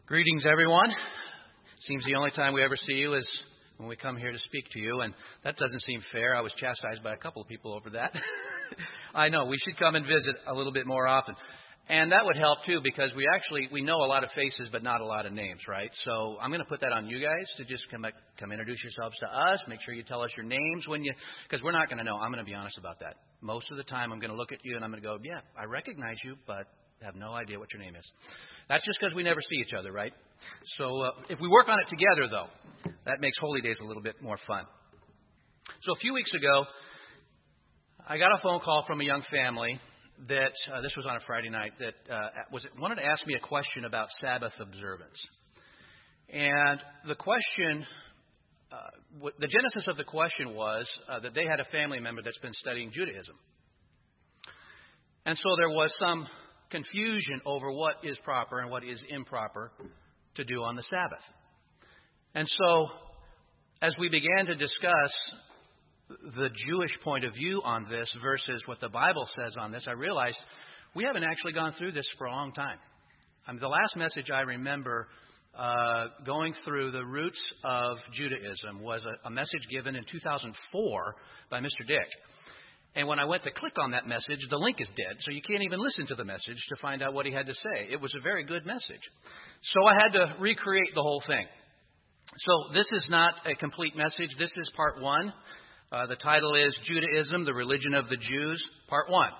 Greetings, everyone. Seems the only time we ever see you is when we come here to speak to you, and that doesn't seem fair. I was chastised by a couple of people over that. I know, we should come and visit a little bit more often. And that would help, too, because we know a lot of faces, but not a lot of names, right? So I'm going to put that on you guys to just come introduce yourselves to us. Make sure you tell us your names because we're not going to know. I'm going to be honest about that. Most of the time, I'm going to look at you and I'm going to go, yeah, I recognize you, but I have no idea what your name is. That's just because we never see each other, right? So if we work on it together, though, that makes Holy Days a little bit more fun. So a few weeks ago, I got a phone call from a young family that, this was on a Friday night, that wanted to ask me a question about Sabbath observance. And the question, the genesis of the question was that they had a family member that's been studying Judaism. And so there was some confusion over what is proper and what is improper to do on the Sabbath. And so, as we began to discuss the Jewish point of view on this versus what the Bible says on this, I realized we haven't actually gone through this for a long time. The last message I remember going through the roots of Judaism was a message given in 2004 by Mr. Dick. And when I went to click on that message, the link is dead, so you can't even listen to the message to find out what he had to say. It was a very good message. So I had to recreate the whole thing. So this is not a complete message. This is part one. The title is Judaism, the Religion of the Jews, part one.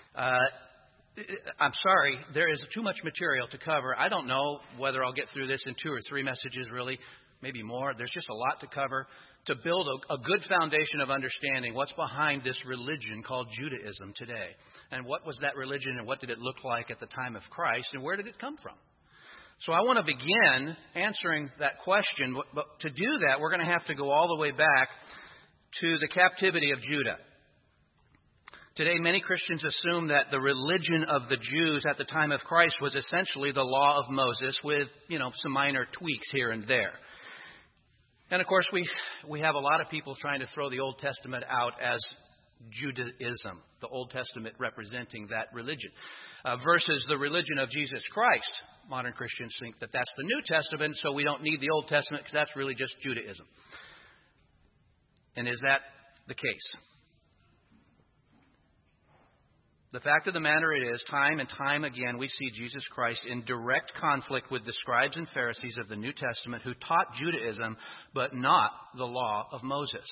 I'm sorry, there is too much material to cover. I don't know whether I'll get through this in 2 or 3 messages, really, maybe more. There's just a lot to cover to build a good foundation of understanding what's behind this religion called Judaism today. And what was that religion and what did it look like at the time of Christ and where did it come from? So I want to begin answering that question, but to do that, we're going to have to go all the way back to the captivity of Judah. Today, many Christians assume that the religion of the Jews at the time of Christ was essentially the law of Moses with, some minor tweaks here and there. And, of course, we have a lot of people trying to throw the Old Testament out as Judaism, the Old Testament representing that religion, versus the religion of Jesus Christ. Modern Christians think that that's the New Testament, so we don't need the Old Testament because that's really just Judaism. And is that the case? The fact of the matter is, time and time again, we see Jesus Christ in direct conflict with the scribes and Pharisees of the New Testament who taught Judaism, but not the law of Moses.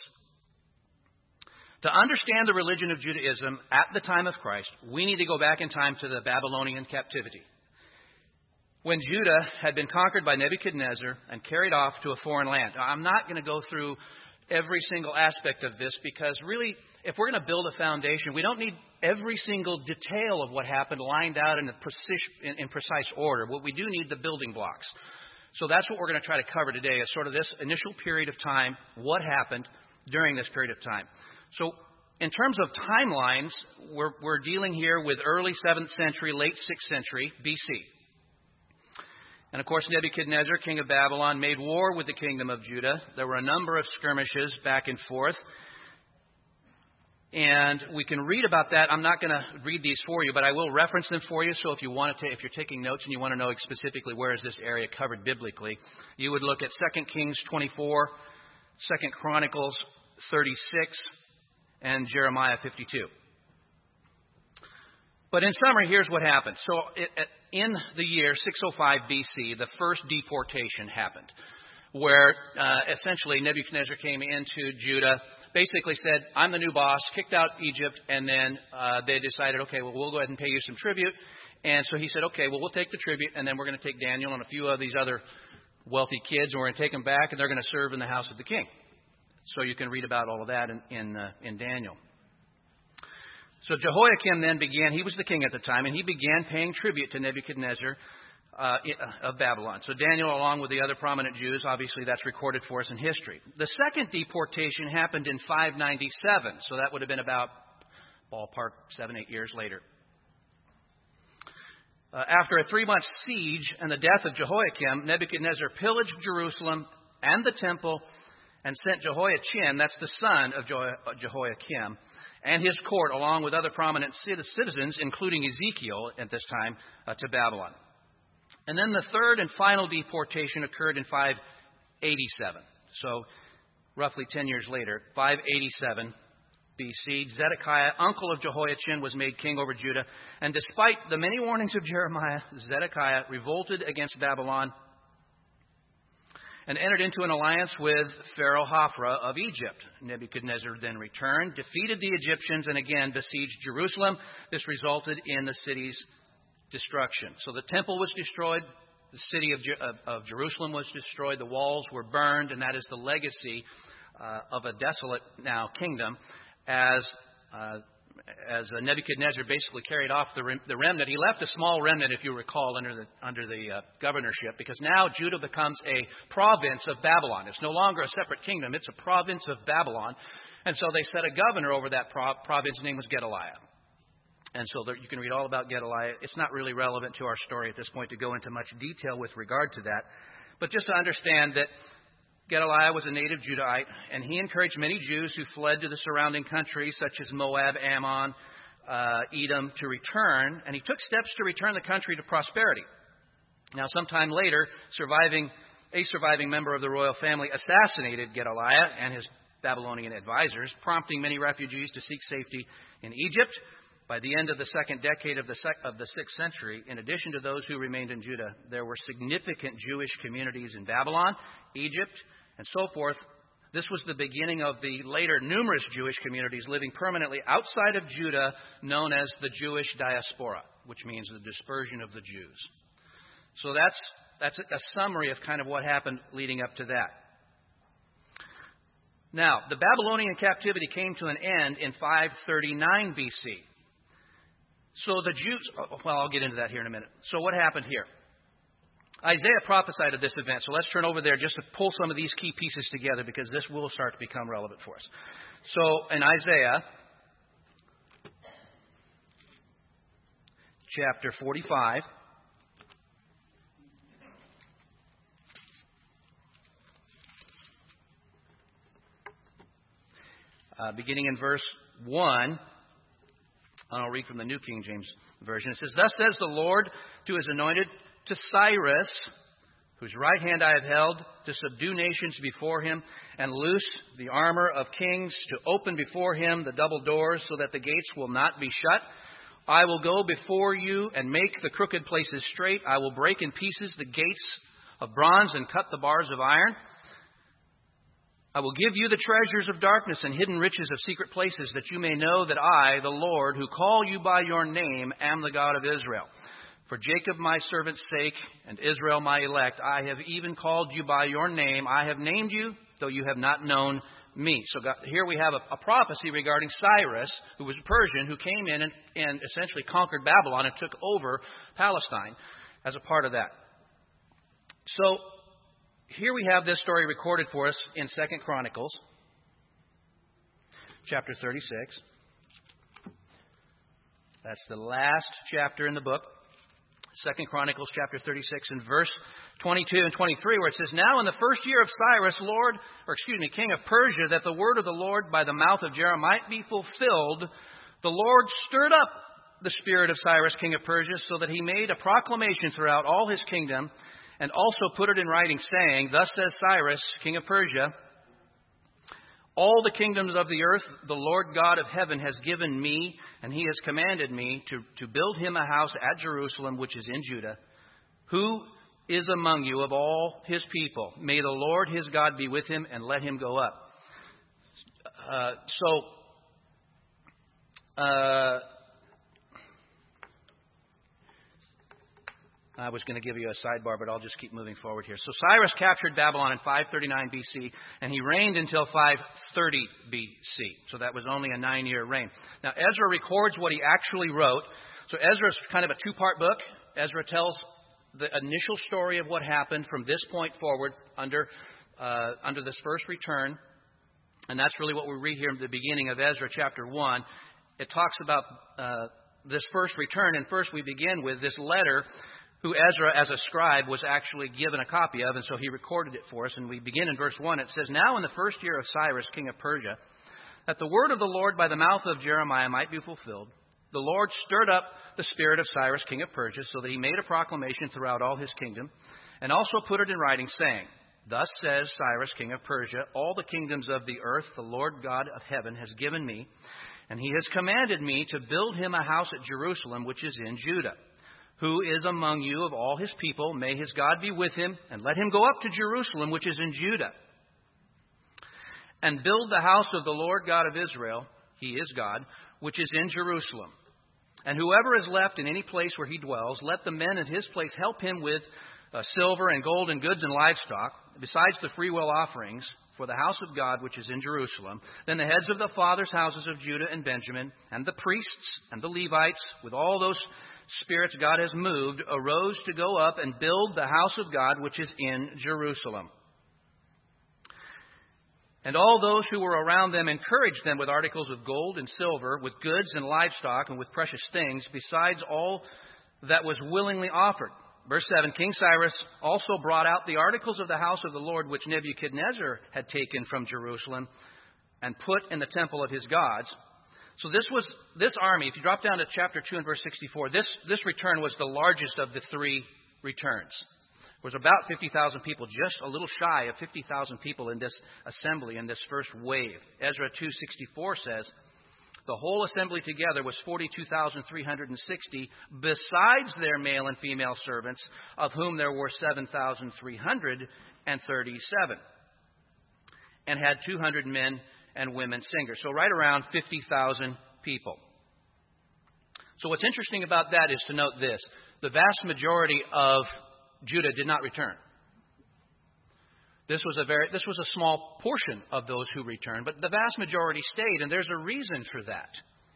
To understand the religion of Judaism at the time of Christ, we need to go back in time to the Babylonian captivity, when Judah had been conquered by Nebuchadnezzar and carried off to a foreign land. Now, I'm not going to go through every single aspect of this because really, if we're going to build a foundation, we don't need every single detail of what happened lined out in precise order. What we do need the building blocks. So that's what we're going to try to cover today is sort of this initial period of time, what happened during this period of time. So in terms of timelines, we're dealing here with early 7th century, late 6th century BC. And, of course, Nebuchadnezzar, king of Babylon, made war with the kingdom of Judah. There were a number of skirmishes back and forth. And we can read about that. I'm not going to read these for you, but I will reference them for you. So if if you're taking notes and you want to know specifically where is this area covered biblically, you would look at 2 Kings 24, 2 Chronicles 36, and Jeremiah 52. But in summary, here's what happened. So in the year 605 BC, the first deportation happened, where essentially Nebuchadnezzar came into Judah, basically said, I'm the new boss, kicked out Egypt, and then they decided, okay, well, we'll go ahead and pay you some tribute. And so he said, okay, well, we'll take the tribute, and then we're going to take Daniel and a few of these other wealthy kids, and we're going to take them back, and they're going to serve in the house of the king. So you can read about all of that in Daniel. So Jehoiakim then began, he was the king at the time, and he began paying tribute to Nebuchadnezzar of Babylon. So Daniel, along with the other prominent Jews, obviously that's recorded for us in history. The second deportation happened in 597, so that would have been about ballpark 7-8 years later. After a 3-month siege and the death of Jehoiakim, Nebuchadnezzar pillaged Jerusalem and the temple and sent Jehoiachin, that's the son of Jehoiakim, and his court, along with other prominent citizens, including Ezekiel at this time, to Babylon. And then the third and final deportation occurred in 587. So roughly 10 years later, 587 BC, Zedekiah, uncle of Jehoiachin, was made king over Judah. And despite the many warnings of Jeremiah, Zedekiah revolted against Babylon and entered into an alliance with Pharaoh Hophra of Egypt. Nebuchadnezzar then returned, defeated the Egyptians, and again besieged Jerusalem. This resulted in the city's destruction. So the temple was destroyed, the city of Jerusalem was destroyed, the walls were burned, and that is the legacy of a desolate now kingdom as Nebuchadnezzar basically carried off the remnant. He left a small remnant, if you recall, under the governorship, because now Judah becomes a province of Babylon. It's no longer a separate kingdom. It's a province of Babylon. And so they set a governor over that province. His name was Gedaliah. And so there, you can read all about Gedaliah. It's not really relevant to our story at this point to go into much detail with regard to that. But just to understand that Gedaliah was a native Judahite, and he encouraged many Jews who fled to the surrounding countries, such as Moab, Ammon, Edom, to return. And he took steps to return the country to prosperity. Now, sometime later, a surviving member of the royal family assassinated Gedaliah and his Babylonian advisors, prompting many refugees to seek safety in Egypt. By the end of the second decade of the 6th century, in addition to those who remained in Judah, there were significant Jewish communities in Babylon, Egypt, and so forth. This was the beginning of the later numerous Jewish communities living permanently outside of Judah, known as the Jewish diaspora, which means the dispersion of the Jews. So that's a summary of kind of what happened leading up to that. Now, the Babylonian captivity came to an end in 539 BC. So the Jews, well, I'll get into that here in a minute. So what happened here? Isaiah prophesied of this event. So let's turn over there just to pull some of these key pieces together, because this will start to become relevant for us. So in Isaiah chapter 45, beginning in verse 1, and I'll read from the New King James Version. It says, "Thus says the Lord to his anointed, to Cyrus, whose right hand I have held, to subdue nations before him, and loose the armor of kings, to open before him the double doors, so that the gates will not be shut. I will go before you and make the crooked places straight. I will break in pieces the gates of bronze and cut the bars of iron. I will give you the treasures of darkness and hidden riches of secret places, that you may know that I, the Lord, who call you by your name, am the God of Israel. For Jacob my servant's sake, and Israel my elect, I have even called you by your name. I have named you, though you have not known me." So here we have a prophecy regarding Cyrus, who was a Persian, who came in and essentially conquered Babylon and took over Palestine as a part of that. So here we have this story recorded for us in 2 Chronicles, chapter 36. That's the last chapter in the book. 2 Chronicles chapter 36 and verse 22 and 23, where it says, "Now in the first year of Cyrus, king of Persia, that the word of the Lord by the mouth of Jeremiah might be fulfilled, the Lord stirred up the spirit of Cyrus, king of Persia, so that he made a proclamation throughout all his kingdom, and also put it in writing, saying, Thus says Cyrus, king of Persia, all the kingdoms of the earth the Lord God of heaven has given me, and he has commanded me to build him a house at Jerusalem, which is in Judah. Who is among you of all his people? May the Lord his God be with him, and let him go up." I was going to give you a sidebar, but I'll just keep moving forward here. So Cyrus captured Babylon in 539 BC, and he reigned until 530 BC. So that was only a 9-year reign. Now, Ezra records what he actually wrote. So Ezra's kind of a two-part book. Ezra tells the initial story of what happened from this point forward under this first return. And that's really what we read here at the beginning of Ezra chapter 1. It talks about this first return, and first we begin with this letter who Ezra, as a scribe, was actually given a copy of, and so he recorded it for us. And we begin in verse 1. It says, "Now in the first year of Cyrus, king of Persia, that the word of the Lord by the mouth of Jeremiah might be fulfilled, The Lord stirred up the spirit of Cyrus, king of Persia, so that he made a proclamation throughout all his kingdom, and also put it in writing, saying, Thus says Cyrus, king of Persia, all the kingdoms of the earth the Lord God of heaven has given me, and he has commanded me to build him a house at Jerusalem, which is in Judah. Who is among you of all his people? May his God be with him, and let him go up to Jerusalem, which is in Judah, and build the house of the Lord God of Israel, he is God, which is in Jerusalem. And whoever is left in any place where he dwells, let the men of his place help him with silver and gold and goods and livestock, besides the freewill offerings for the house of God which is in Jerusalem. Then the heads of the fathers' houses of Judah and Benjamin, and the priests and the Levites, with all those spirits God has moved, arose to go up and build the house of God which is in Jerusalem. And all those who were around them encouraged them with articles of gold and silver, with goods and livestock, and with precious things, besides all that was willingly offered. Verse 7, King Cyrus also brought out the articles of the house of the Lord, which Nebuchadnezzar had taken from Jerusalem, and put in the temple of his gods. So this army, if you drop down to chapter 2 and verse 64, this return was the largest of the three returns. There was about 50,000 people, just a little shy of 50,000 people in this assembly, in this first wave. Ezra 2:64 says, the whole assembly together was 42,360, besides their male and female servants, of whom there were 7,337, and had 200 men and women singers. So right around 50,000 people. So what's interesting about that is to note this. The vast majority of Judah did not return. This was a small portion of those who returned, but the vast majority stayed, and there's a reason for that.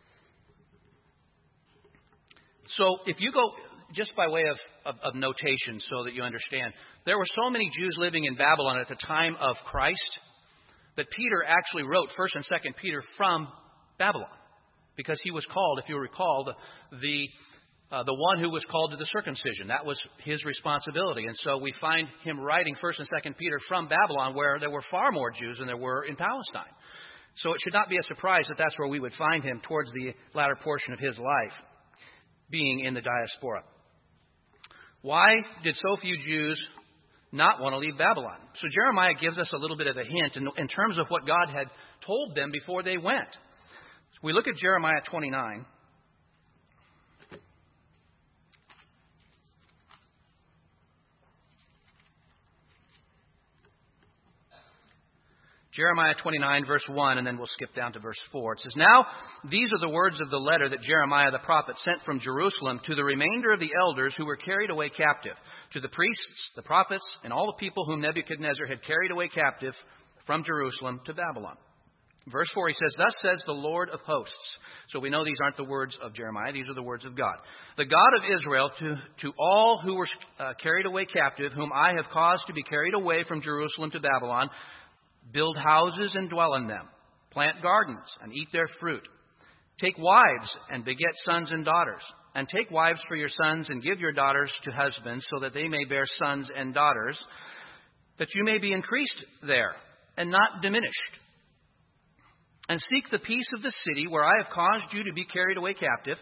So if you go, just by way of notation so that you understand, there were so many Jews living in Babylon at the time of Christ that Peter actually wrote 1st and 2nd Peter from Babylon, because he was called, if you recall, the one who was called to the circumcision. That was his responsibility. And so we find him writing 1st and 2nd Peter from Babylon, where there were far more Jews than there were in Palestine. So it should not be a surprise that that's where we would find him towards the latter portion of his life, being in the diaspora. Why did so few Jews not want to leave Babylon? So Jeremiah gives us a little bit of a hint in terms of what God had told them before they went. We look at Jeremiah 29. Jeremiah 29, verse 1, and then we'll skip down to verse 4. It says, Now these are the words of the letter that Jeremiah the prophet sent from Jerusalem to the remainder of the elders who were carried away captive, to the priests, the prophets, and all the people whom Nebuchadnezzar had carried away captive from Jerusalem to Babylon. Verse 4, he says, Thus says the Lord of hosts. So we know these aren't the words of Jeremiah, these are the words of God. The God of Israel, to all who were carried away captive, whom I have caused to be carried away from Jerusalem to Babylon, build houses and dwell in them. Plant gardens and eat their fruit. Take wives and beget sons and daughters. And take wives for your sons and give your daughters to husbands, so that they may bear sons and daughters, that you may be increased there and not diminished. And seek the peace of the city where I have caused you to be carried away captive.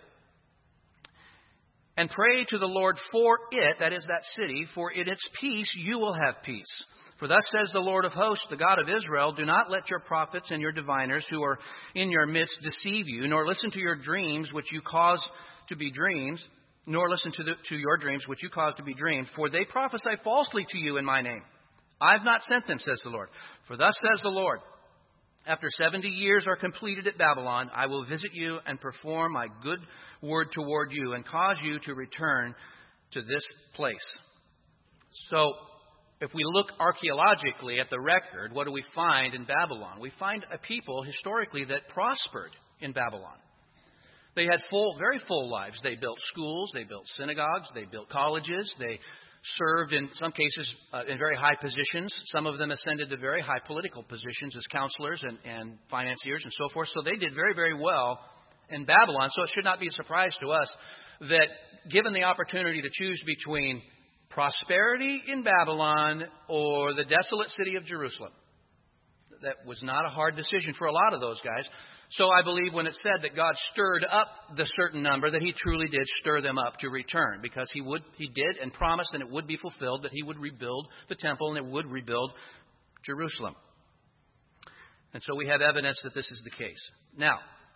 And pray to the Lord for it, that is that city, for in its peace you will have peace. For thus says the Lord of hosts, the God of Israel, do not let your prophets and your diviners who are in your midst deceive you, nor listen to your dreams which you cause to be dreams, nor listen to your dreams which you cause to be dreamed, for they prophesy falsely to you in my name. I have not sent them, says the Lord. For thus says the Lord, after 70 years are completed at Babylon, I will visit you and perform my good word toward you and cause you to return to this place. So, if we look archaeologically at the record, what do we find in Babylon? We find a people historically that prospered in Babylon. They had very full lives. They built schools, they built synagogues, they built colleges, they served in some cases in very high positions. Some of them ascended to very high political positions as counselors and financiers and so forth. So they did very, very well in Babylon. So it should not be a surprise to us that given the opportunity to choose between prosperity in Babylon or the desolate city of Jerusalem, that was not a hard decision for a lot of those guys. So I believe when it said that God stirred up the certain number, that he truly did stir them up to return, because he did and promised, and it would be fulfilled, that he would rebuild the temple and it would rebuild Jerusalem. And so we have evidence that this is the case. Now,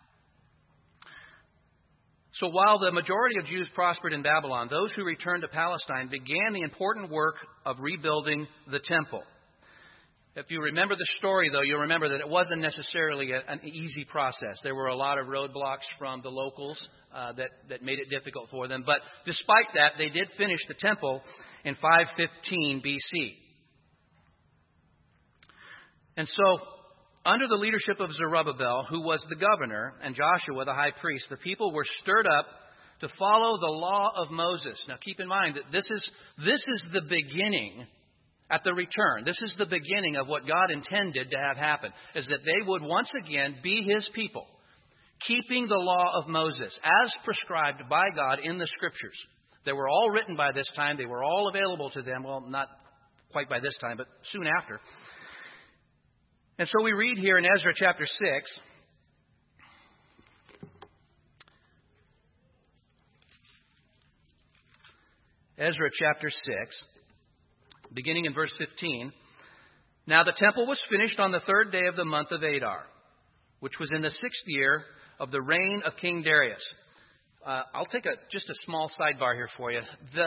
so while the majority of Jews prospered in Babylon, those who returned to Palestine began the important work of rebuilding the temple. If you remember the story, though, you'll remember that it wasn't necessarily an easy process. There were a lot of roadblocks from the locals that made it difficult for them. But despite that, they did finish the temple in 515 BC. And so, under the leadership of Zerubbabel, who was the governor, and Joshua, the high priest, the people were stirred up to follow the law of Moses. Now, keep in mind that this is the beginning at the return. This is the beginning of what God intended to have happen, is that they would once again be his people, keeping the law of Moses as prescribed by God in the Scriptures. They were all written by this time. They were all available to them. Well, not quite by this time, but soon after. And so we read here in Ezra chapter 6, Ezra chapter 6, beginning in verse 15. Now the temple was finished on the 3rd day of the month of Adar, which was in the 6th year of the reign of King Darius. I'll take just a small sidebar here for you.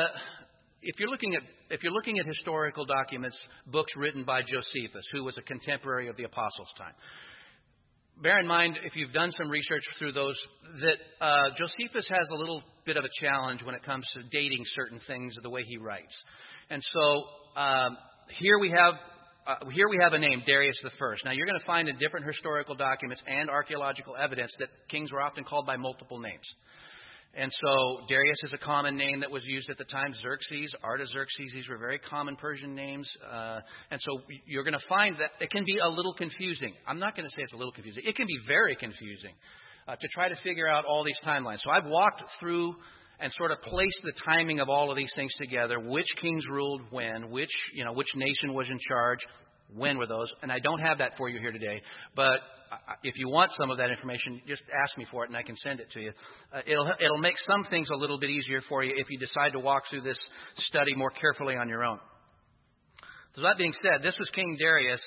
If you're looking at historical documents, books written by Josephus, who was a contemporary of the apostles' time, bear in mind, if you've done some research through those, that Josephus has a little bit of a challenge when it comes to dating certain things the way he writes. And so here we have a name, Darius the First. Now you're going to find in different historical documents and archaeological evidence that kings were often called by multiple names. And so Darius is a common name that was used at the time. Xerxes, Artaxerxes, these were very common Persian names. And so you're going to find that it can be a little confusing. I'm not going to say it's a little confusing. It can be very confusing to try to figure out all these timelines. So I've walked through and sort of placed the timing of all of these things together. Which kings ruled when? Which nation was in charge? When were those? And I don't have that for you here today. But if you want some of that information, just ask me for it and I can send it to you. It'll make some things a little bit easier for you if you decide to walk through this study more carefully on your own. So that being said, this was King Darius,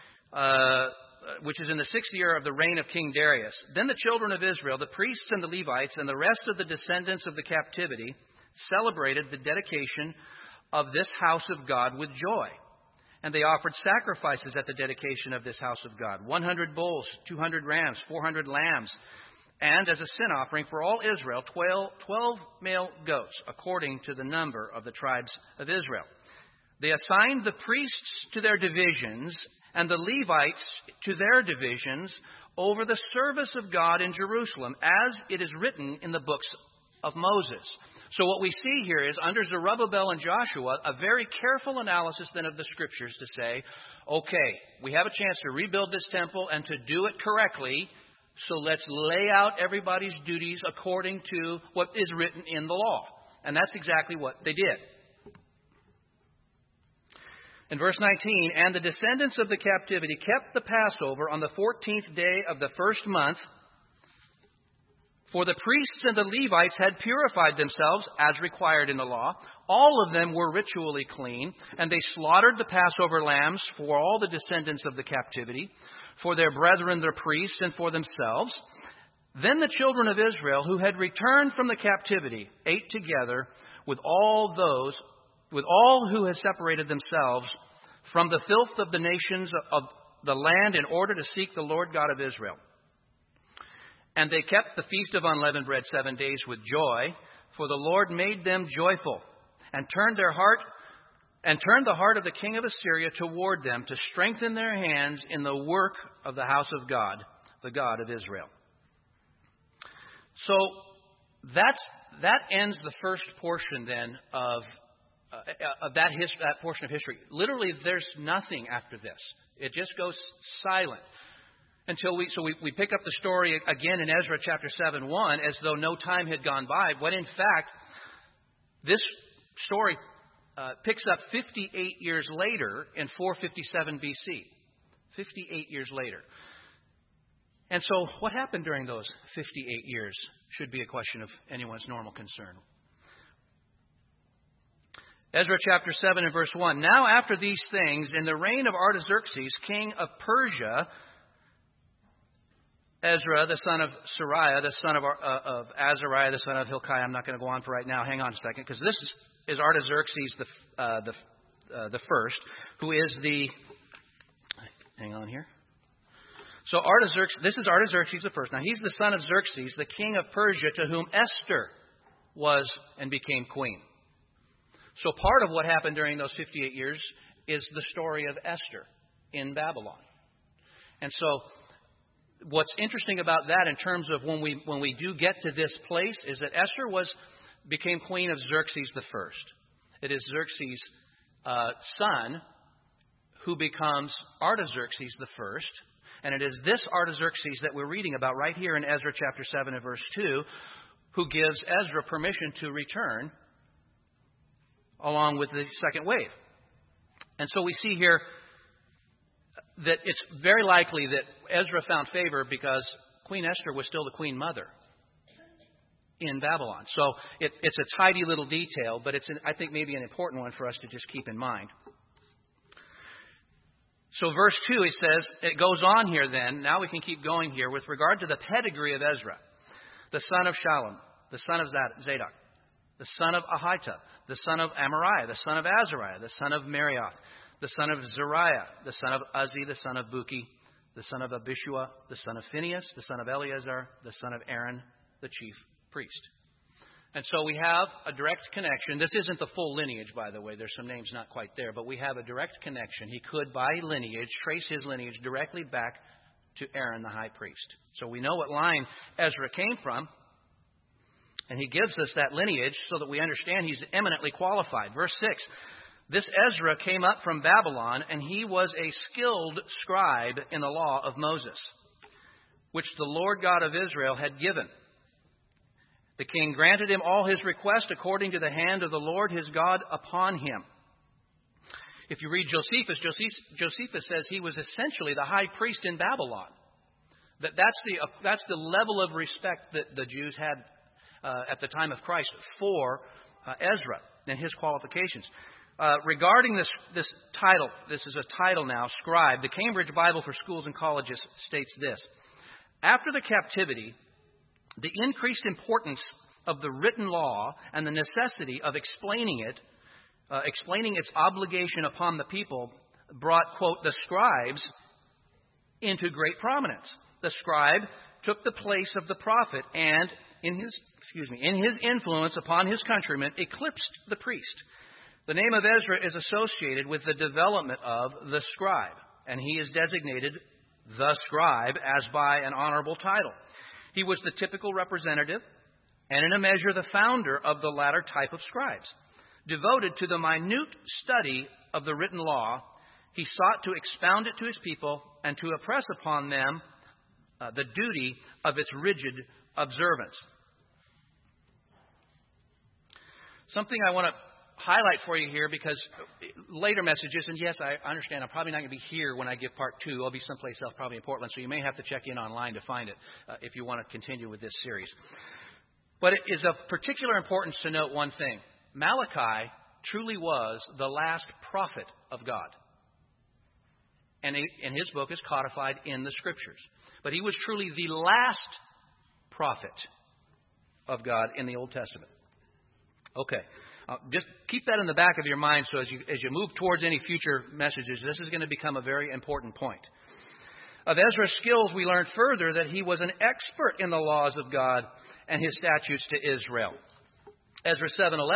which is in the 6th year of the reign of King Darius. Then the children of Israel, the priests and the Levites, and the rest of the descendants of the captivity celebrated the dedication of this house of God with joy. And they offered sacrifices at the dedication of this house of God, 100 bulls, 200 rams, 400 lambs, and as a sin offering for all Israel, 12 male goats, according to the number of the tribes of Israel. They assigned the priests to their divisions and the Levites to their divisions over the service of God in Jerusalem, as it is written in the books of Moses. So what we see here is, under Zerubbabel and Joshua, a very careful analysis then of the Scriptures to say, okay, we have a chance to rebuild this temple and to do it correctly, so let's lay out everybody's duties according to what is written in the law. And that's exactly what they did. In verse 19, and the descendants of the captivity kept the Passover on the 14th day of the first month, for the priests and the Levites had purified themselves as required in the law. All of them were ritually clean, and they slaughtered the Passover lambs for all the descendants of the captivity, for their brethren the priests, and for themselves. Then the children of Israel, who had returned from the captivity, ate together with all who had separated themselves from the filth of the nations of the land in order to seek the Lord God of Israel. And they kept the feast of unleavened bread 7 days with joy, for the Lord made them joyful, and turned the heart of the king of Assyria toward them, to strengthen their hands in the work of the house of God, the God of Israel. So that ends the first portion then of that portion of history. Literally, there's nothing after this. It just goes silent. Until we pick up the story again in Ezra chapter 7:1, as though no time had gone by, when in fact this story picks up 58 years later in 457 BC. 58 years later. And so what happened during those 58 years should be a question of anyone's normal concern. Ezra chapter 7 and verse 1. Now after these things, in the reign of Artaxerxes, king of Persia, Ezra, the son of Sariah, the son of Azariah, the son of Hilkiah. I'm not going to go on for right now. Hang on a second, because this is Artaxerxes the first, who is the... Hang on here. So this is Artaxerxes the first. Now he's the son of Xerxes, the king of Persia, to whom Esther was and became queen. So part of what happened during those 58 years is the story of Esther in Babylon. And so what's interesting about that in terms of when we do get to this place is that Esther became queen of Xerxes the first. It is Xerxes' son who becomes Artaxerxes the first. And it is this Artaxerxes that we're reading about right here in Ezra chapter 7 and verse 2, who gives Ezra permission to return along with the second wave. And so we see here that it's very likely that Ezra found favor because Queen Esther was still the queen mother in Babylon. So it's a tidy little detail, but I think maybe an important one for us to just keep in mind. So verse 2, it says, it goes on here then, now we can keep going here, with regard to the pedigree of Ezra, the son of Shallum, the son of Zadok, the son of Ahitub, the son of Amariah, the son of Azariah, the son of Merioth, the son of Zariah, the son of Uzzi, the son of Buki, the son of Abishua, the son of Phinehas, the son of Eleazar, the son of Aaron, the chief priest. And so we have a direct connection. This isn't the full lineage, by the way. There's some names not quite there. But we have a direct connection. He could, by lineage, trace his lineage directly back to Aaron, the high priest. So we know what line Ezra came from. And he gives us that lineage so that we understand he's eminently qualified. Verse 6, this Ezra came up from Babylon, and he was a skilled scribe in the law of Moses, which the Lord God of Israel had given. The king granted him all his requests according to the hand of the Lord his God upon him. If you read Josephus says he was essentially the high priest in Babylon. That's the level of respect that the Jews had at the time of Christ for Ezra and his qualifications. Regarding this title, this is a title now, scribe, the Cambridge Bible for Schools and Colleges states this. After the captivity, the increased importance of the written law and the necessity of explaining its obligation upon the people brought, quote, the scribes into great prominence. The scribe took the place of the prophet and, in his influence upon his countrymen, eclipsed the priest. The name of Ezra is associated with the development of the scribe, and he is designated the scribe as by an honorable title. He was the typical representative and in a measure the founder of the latter type of scribes. Devoted to the minute study of the written law, he sought to expound it to his people and to impress upon them the duty of its rigid observance. Something I want to highlight for you here, because later messages, and yes, I understand I'm probably not going to be here when I give part 2. I'll be someplace else, probably in Portland, so you may have to check in online to find it if you want to continue with this series. But it is of particular importance to note one thing. Malachi truly was the last prophet of God. And his book is codified in the Scriptures. But he was truly the last prophet of God in the Old Testament. Okay. Just keep that in the back of your mind so as you move towards any future messages, this is going to become a very important point. Of Ezra's skills, we learn further that he was an expert in the laws of God and his statutes to Israel. Ezra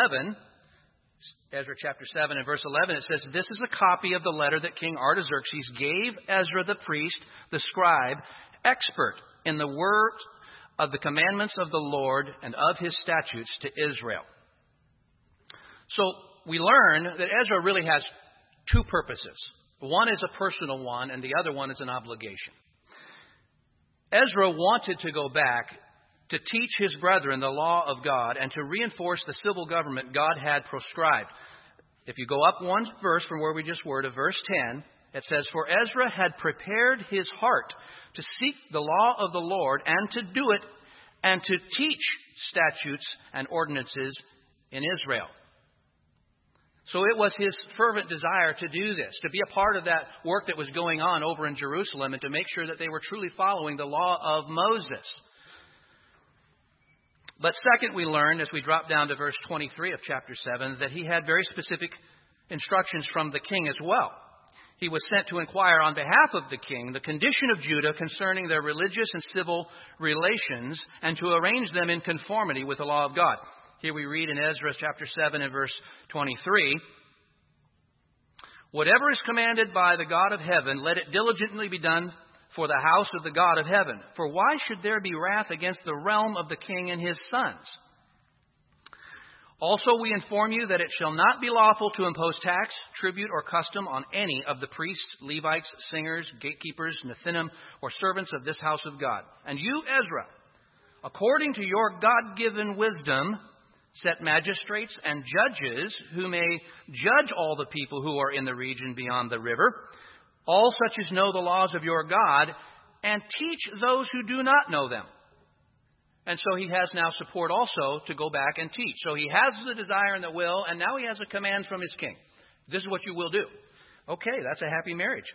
chapter 7 and verse 11, it says, this is a copy of the letter that King Artaxerxes gave Ezra the priest, the scribe, expert in the words of the commandments of the Lord and of his statutes to Israel. So we learn that Ezra really has two purposes. One is a personal one, and the other one is an obligation. Ezra wanted to go back to teach his brethren the law of God and to reinforce the civil government God had prescribed. If you go up one verse from where we just were to verse 10, It says, "For Ezra had prepared his heart to seek the law of the Lord and to do it and to teach statutes and ordinances in Israel." So it was his fervent desire to do this, to be a part of that work that was going on over in Jerusalem and to make sure that they were truly following the law of Moses. But second, we learned as we drop down to verse 23 of chapter 7 that he had very specific instructions from the king as well. He was sent to inquire on behalf of the king the condition of Judah concerning their religious and civil relations and to arrange them in conformity with the law of God. Here we read in Ezra chapter 7 and verse 23, "Whatever is commanded by the God of heaven, let it diligently be done for the house of the God of heaven. For why should there be wrath against the realm of the king and his sons? Also we inform you that it shall not be lawful to impose tax, tribute, or custom on any of the priests, Levites, singers, gatekeepers, Nethinim, or servants of this house of God. And you, Ezra, according to your God-given wisdom, set magistrates and judges who may judge all the people who are in the region beyond the river, all such as know the laws of your God, and teach those who do not know them." And so he has now support also to go back and teach. So he has the desire and the will, and now he has a command from his king. This is what you will do. Okay, that's a happy marriage.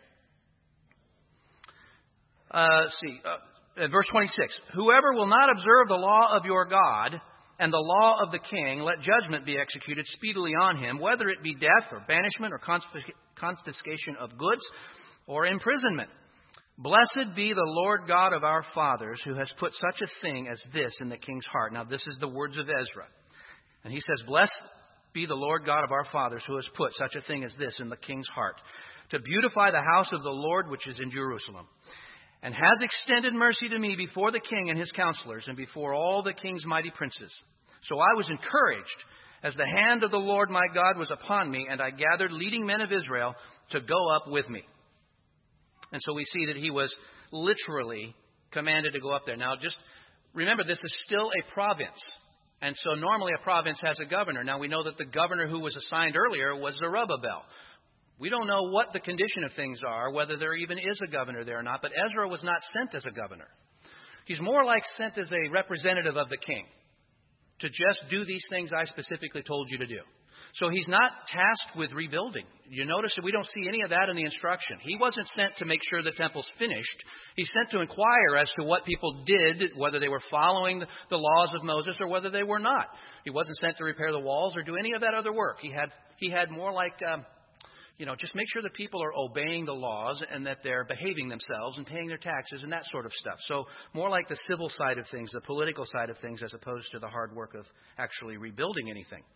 Verse 26. "Whoever will not observe the law of your God and the law of the king, let judgment be executed speedily on him, whether it be death or banishment or confiscation of goods or imprisonment. Blessed be the Lord God of our fathers, who has put such a thing as this in the king's heart." Now, this is the words of Ezra. And he says, "Blessed be the Lord God of our fathers, who has put such a thing as this in the king's heart, to beautify the house of the Lord which is in Jerusalem, and has extended mercy to me before the king and his counselors, and before all the king's mighty princes. So I was encouraged as the hand of the Lord my God was upon me, and I gathered leading men of Israel to go up with me." And so we see that he was literally commanded to go up there. Now, just remember, this is still a province. And so normally a province has a governor. Now, we know that the governor who was assigned earlier was Zerubbabel. We don't know what the condition of things are, whether there even is a governor there or not, but Ezra was not sent as a governor. He's more like sent as a representative of the king to just do these things I specifically told you to do. So he's not tasked with rebuilding. You notice that we don't see any of that in the instruction. He wasn't sent to make sure the temple's finished. He's sent to inquire as to what people did, whether they were following the laws of Moses or whether they were not. He wasn't sent to repair the walls or do any of that other work. He had more like, just make sure that people are obeying the laws and that they're behaving themselves and paying their taxes and that sort of stuff. So more like the civil side of things, the political side of things, as opposed to the hard work of actually rebuilding anything.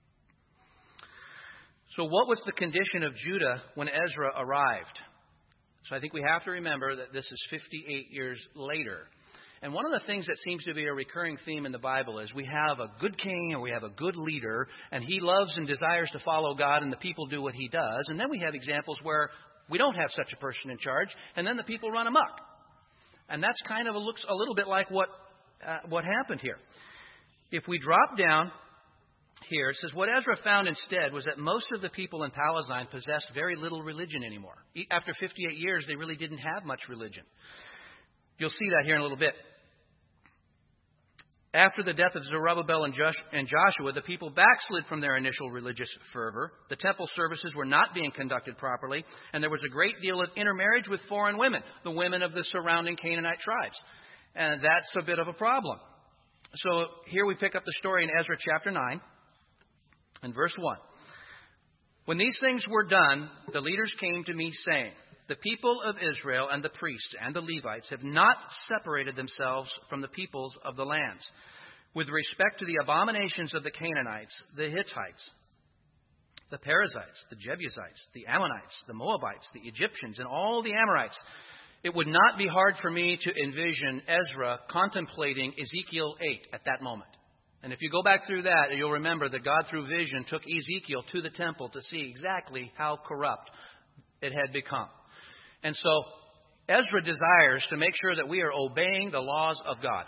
So what was the condition of Judah when Ezra arrived? So I think we have to remember that this is 58 years later. And one of the things that seems to be a recurring theme in the Bible is we have a good king or we have a good leader, and he loves and desires to follow God, and the people do what he does. And then we have examples where we don't have such a person in charge, and then the people run amok. And that's kind of looks a little bit like what happened here. If we drop down here, it says, what Ezra found instead was that most of the people in Palestine possessed very little religion anymore. After 58 years, they really didn't have much religion. You'll see that here in a little bit. After the death of Zerubbabel and Joshua, the people backslid from their initial religious fervor. The temple services were not being conducted properly, and there was a great deal of intermarriage with foreign women, the women of the surrounding Canaanite tribes. And that's a bit of a problem. So here we pick up the story in Ezra chapter 9. In verse 1, "When these things were done, the leaders came to me saying, 'The people of Israel and the priests and the Levites have not separated themselves from the peoples of the lands with respect to the abominations of the Canaanites, the Hittites, the Perizzites, the Jebusites, the Ammonites, the Moabites, the Egyptians, and all the Amorites.' It would not be hard for me to envision Ezra contemplating Ezekiel 8 at that moment. And if you go back through that, you'll remember that God, through vision, took Ezekiel to the temple to see exactly how corrupt it had become. And so Ezra desires to make sure that we are obeying the laws of God.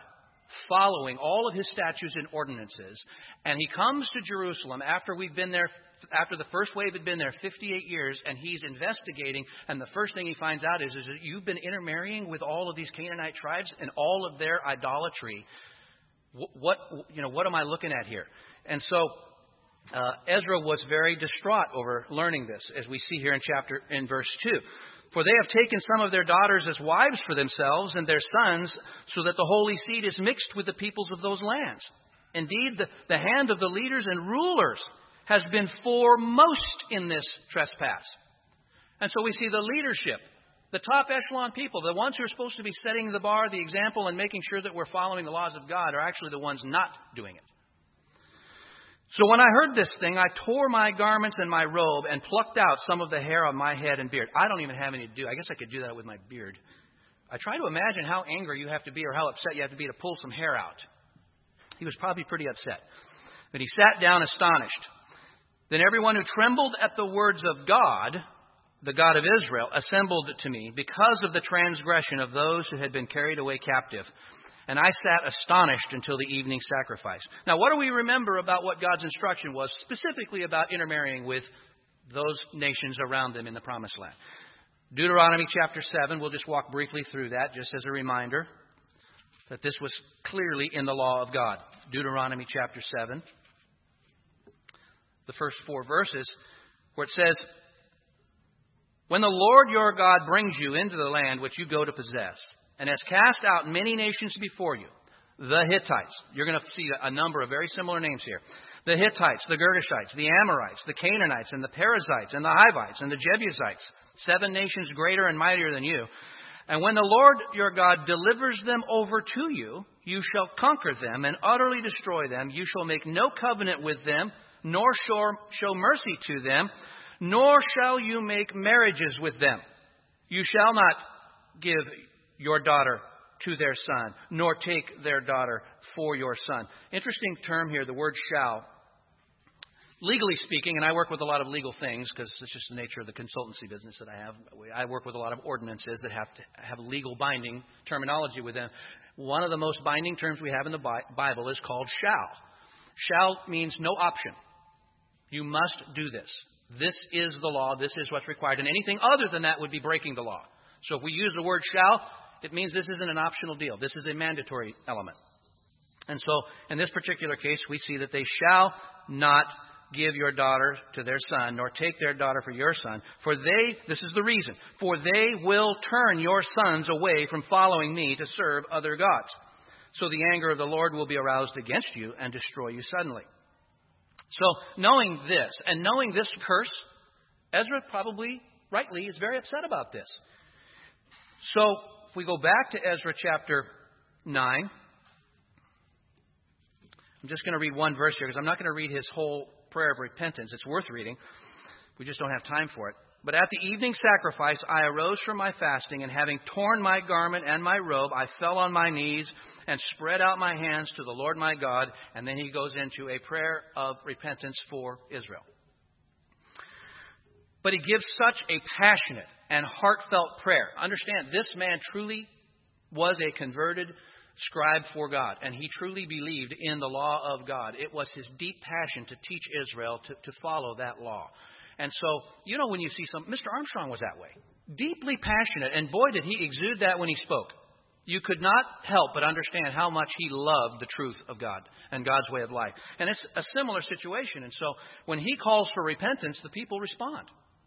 following all of his statutes and ordinances. And he comes to Jerusalem after the first wave had been there 58 years, and he's investigating. And the first thing he finds out is that you've been intermarrying with all of these Canaanite tribes and all of their idolatry. What am I looking at here? And so Ezra was very distraught over learning this, as we see here in verse 2. For they have taken some of their daughters as wives for themselves and their sons, so that the holy seed is mixed with the peoples of those lands. Indeed, the hand of the leaders and rulers has been foremost in this trespass. And so we see the leadership, the top echelon people, the ones who are supposed to be setting the bar, the example, and making sure that we're following the laws of God, are actually the ones not doing it. So when I heard this thing, I tore my garments and my robe and plucked out some of the hair on my head and beard. I don't even have any to do. I guess I could do that with my beard. I try to imagine how angry you have to be or how upset you have to be to pull some hair out. He was probably pretty upset. But he sat down astonished. Then everyone who trembled at the words of God, the God of Israel, assembled to me because of the transgression of those who had been carried away captive. And I sat astonished until the evening sacrifice. Now, what do we remember about what God's instruction was, specifically about intermarrying with those nations around them in the Promised Land? Deuteronomy chapter 7, we'll just walk briefly through that, just as a reminder that this was clearly in the law of God. Deuteronomy chapter 7, the first 4 verses, where it says, when the Lord your God brings you into the land which you go to possess, and has cast out many nations before you, the Hittites. You're going to see a number of very similar names here. The Hittites, the Girgashites, the Amorites, the Canaanites, and the Perizzites, and the Hivites, and the Jebusites, 7 nations greater and mightier than you. And when the Lord your God delivers them over to you, you shall conquer them and utterly destroy them. You shall make no covenant with them, nor show mercy to them, nor shall you make marriages with them. You shall not give your daughter to their son, nor take their daughter for your son. Interesting term here, the word shall. Legally speaking, and I work with a lot of legal things because it's just the nature of the consultancy business that I have. I work with a lot of ordinances that have to have legal binding terminology with them. One of the most binding terms we have in the Bible is called shall. Shall means no option. You must do this. This is the law. This is what's required. And anything other than that would be breaking the law. So if we use the word shall, it means this isn't an optional deal. This is a mandatory element. And so in this particular case, we see that they shall not give your daughter to their son, nor take their daughter for your son. For this is the reason, for they will turn your sons away from following me to serve other gods. So the anger of the Lord will be aroused against you and destroy you suddenly. So knowing this, and knowing this curse, Ezra probably, rightly, is very upset about this. So if we go back to Ezra chapter 9, I'm just going to read one verse here because I'm not going to read his whole prayer of repentance. It's worth reading. We just don't have time for it. But at the evening sacrifice, I arose from my fasting, and having torn my garment and my robe, I fell on my knees and spread out my hands to the Lord my God. And then he goes into a prayer of repentance for Israel. But he gives such a passionate and heartfelt prayer. Understand, this man truly was a converted scribe for God, and he truly believed in the law of God. It was his deep passion to teach Israel to follow that law. And so, when you see Mr. Armstrong was that way. Deeply passionate, and boy, did he exude that when he spoke. You could not help but understand how much he loved the truth of God and God's way of life. And it's a similar situation. And so, when he calls for repentance, the people respond.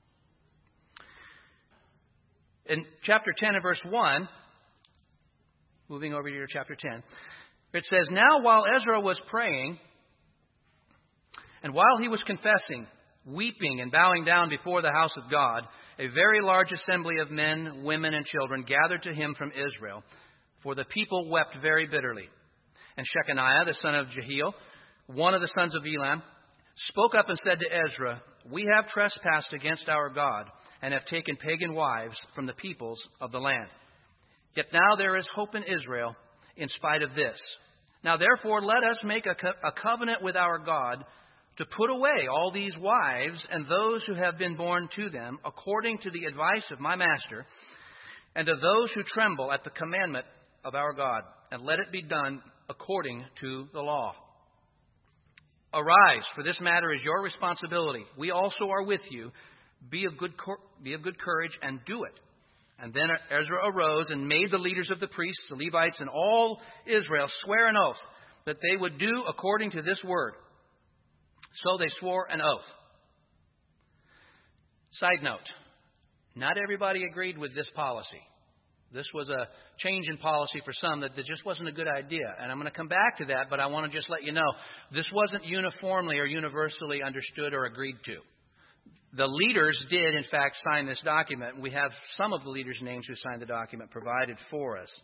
In chapter 10 and verse 1, moving over to your chapter 10, it says, Now while Ezra was praying, and while he was confessing, weeping and bowing down before the house of God, a very large assembly of men, women, and children gathered to him from Israel, for the people wept very bitterly. And Shechaniah, the son of Jehiel, one of the sons of Elam, spoke up and said to Ezra, We have trespassed against our God, and have taken pagan wives from the peoples of the land. Yet now there is hope in Israel in spite of this. Now therefore let us make a covenant with our God to put away all these wives and those who have been born to them, according to the advice of my master, and of those who tremble at the commandment of our God. And let it be done according to the law. Arise, for this matter is your responsibility. We also are with you. Be of good courage and do it. And then Ezra arose and made the leaders of the priests, the Levites, and all Israel swear an oath that they would do according to this word. So they swore an oath. Side note, not everybody agreed with this policy. This was a change in policy for some that just wasn't a good idea. And I'm going to come back to that, but I want to just let you know, this wasn't uniformly or universally understood or agreed to. The leaders did, in fact, sign this document. We have some of the leaders' names who signed the document provided for us.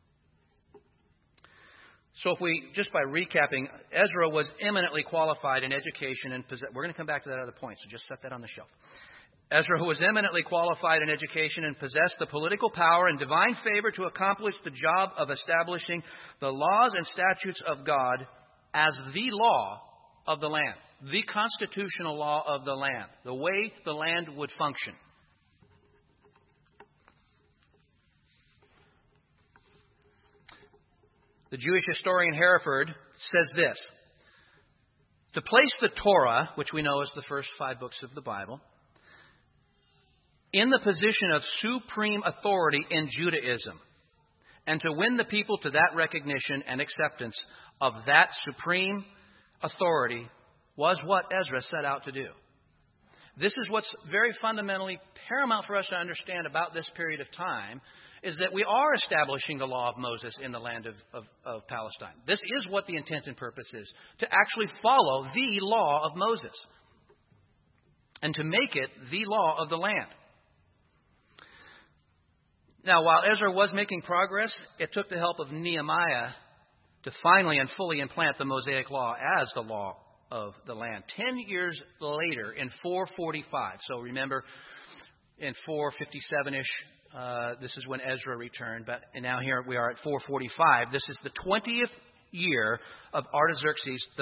So if we, just by recapping, Ezra was eminently qualified in education and we're going to come back to that other point, so just set that on the shelf. Ezra was eminently qualified in education and possessed the political power and divine favor to accomplish the job of establishing the laws and statutes of God as the law of the land, the constitutional law of the land, the way the land would function. The Jewish historian Hereford says this: to place the Torah, which we know is the first 5 books of the Bible, in the position of supreme authority in Judaism, and to win the people to that recognition and acceptance of that supreme authority was what Ezra set out to do. This is what's very fundamentally paramount for us to understand about this period of time, is that we are establishing the law of Moses in the land of Palestine. This is what the intent and purpose is, to actually follow the law of Moses and to make it the law of the land. Now, while Ezra was making progress, it took the help of Nehemiah to finally and fully implant the Mosaic law as the law of the land. 10 years later, in 445, so remember, in 457-ish, this is when Ezra returned, but now here we are at 445. This is the 20th year of Artaxerxes I.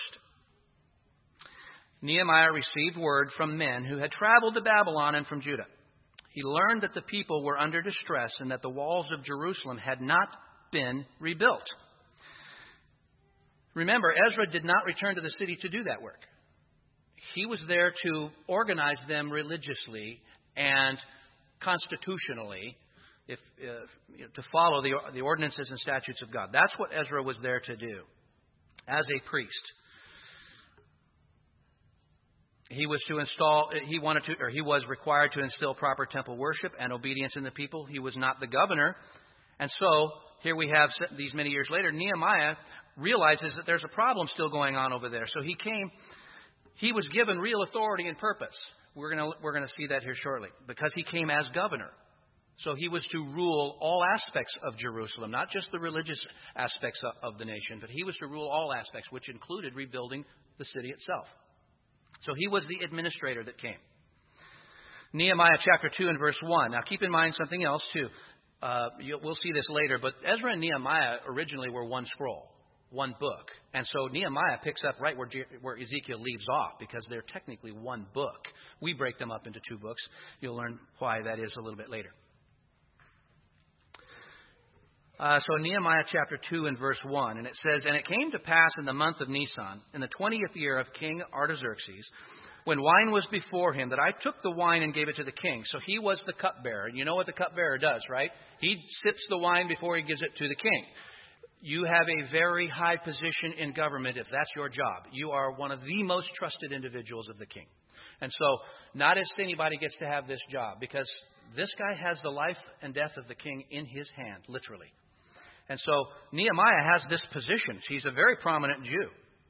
Nehemiah received word from men who had traveled to Babylon and from Judah. He learned that the people were under distress and that the walls of Jerusalem had not been rebuilt. Remember, Ezra did not return to the city to do that work. He was there to organize them religiously and constitutionally, to follow the ordinances and statutes of God. That's what Ezra was there to do as a priest. He was required to instill proper temple worship and obedience in the people. He was not the governor. And so, here we have, these many years later, Nehemiah realizes that there's a problem still going on over there. So he was given real authority and purpose. We're going to see that here shortly, because he came as governor. So he was to rule all aspects of Jerusalem, not just the religious aspects of the nation, but he was to rule all aspects, which included rebuilding the city itself. So he was the administrator that came. Nehemiah chapter 2 and verse 1. Now keep in mind something else too. We'll see this later, but Ezra and Nehemiah originally were one scroll, one book. And so Nehemiah picks up right where Ezekiel leaves off, because they're technically one book. We break them up into 2 books. You'll learn why that is a little bit later. So Nehemiah chapter 2 and verse 1, and it says, "And it came to pass in the month of Nisan, in the 20th year of King Artaxerxes, when wine was before him, that I took the wine and gave it to the king." So he was the cupbearer. You know what the cupbearer does, right? He sips the wine before he gives it to the king. You have a very high position in government if that's your job. You are one of the most trusted individuals of the king. And so not just anybody gets to have this job, because this guy has the life and death of the king in his hand, literally. And so Nehemiah has this position. He's a very prominent Jew.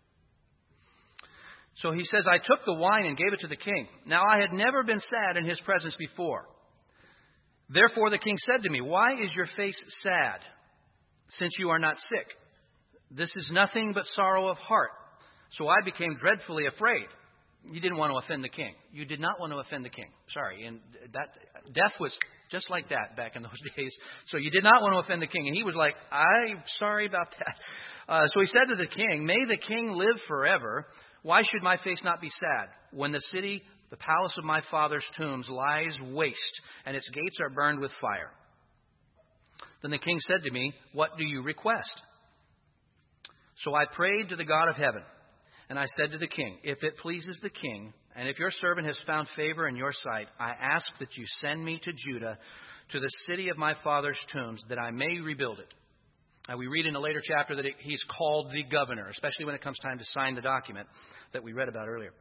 So he says, "I took the wine and gave it to the king. Now I had never been sad in his presence before. Therefore the king said to me, 'Why is your face sad, since you are not sick? This is nothing but sorrow of heart.' So I became dreadfully afraid." You didn't want to offend the king. You did not want to offend the king. Sorry. And that death was just like that back in those days. So you did not want to offend the king. And he was like, "I'm sorry about that." So he said to the king, "May the king live forever. Why should my face not be sad when the city, the palace of my father's tombs, lies waste and its gates are burned with fire?" Then the king said to me, "What do you request?" So I prayed to the God of heaven, and I said to the king, if it pleases the king, and if your servant has found favor in your sight, I ask that you send me to Judah, to the city of my father's tombs, that I may rebuild it. Now, we read in a later chapter that he's called the governor, especially when it comes time to sign the document that we read about earlier.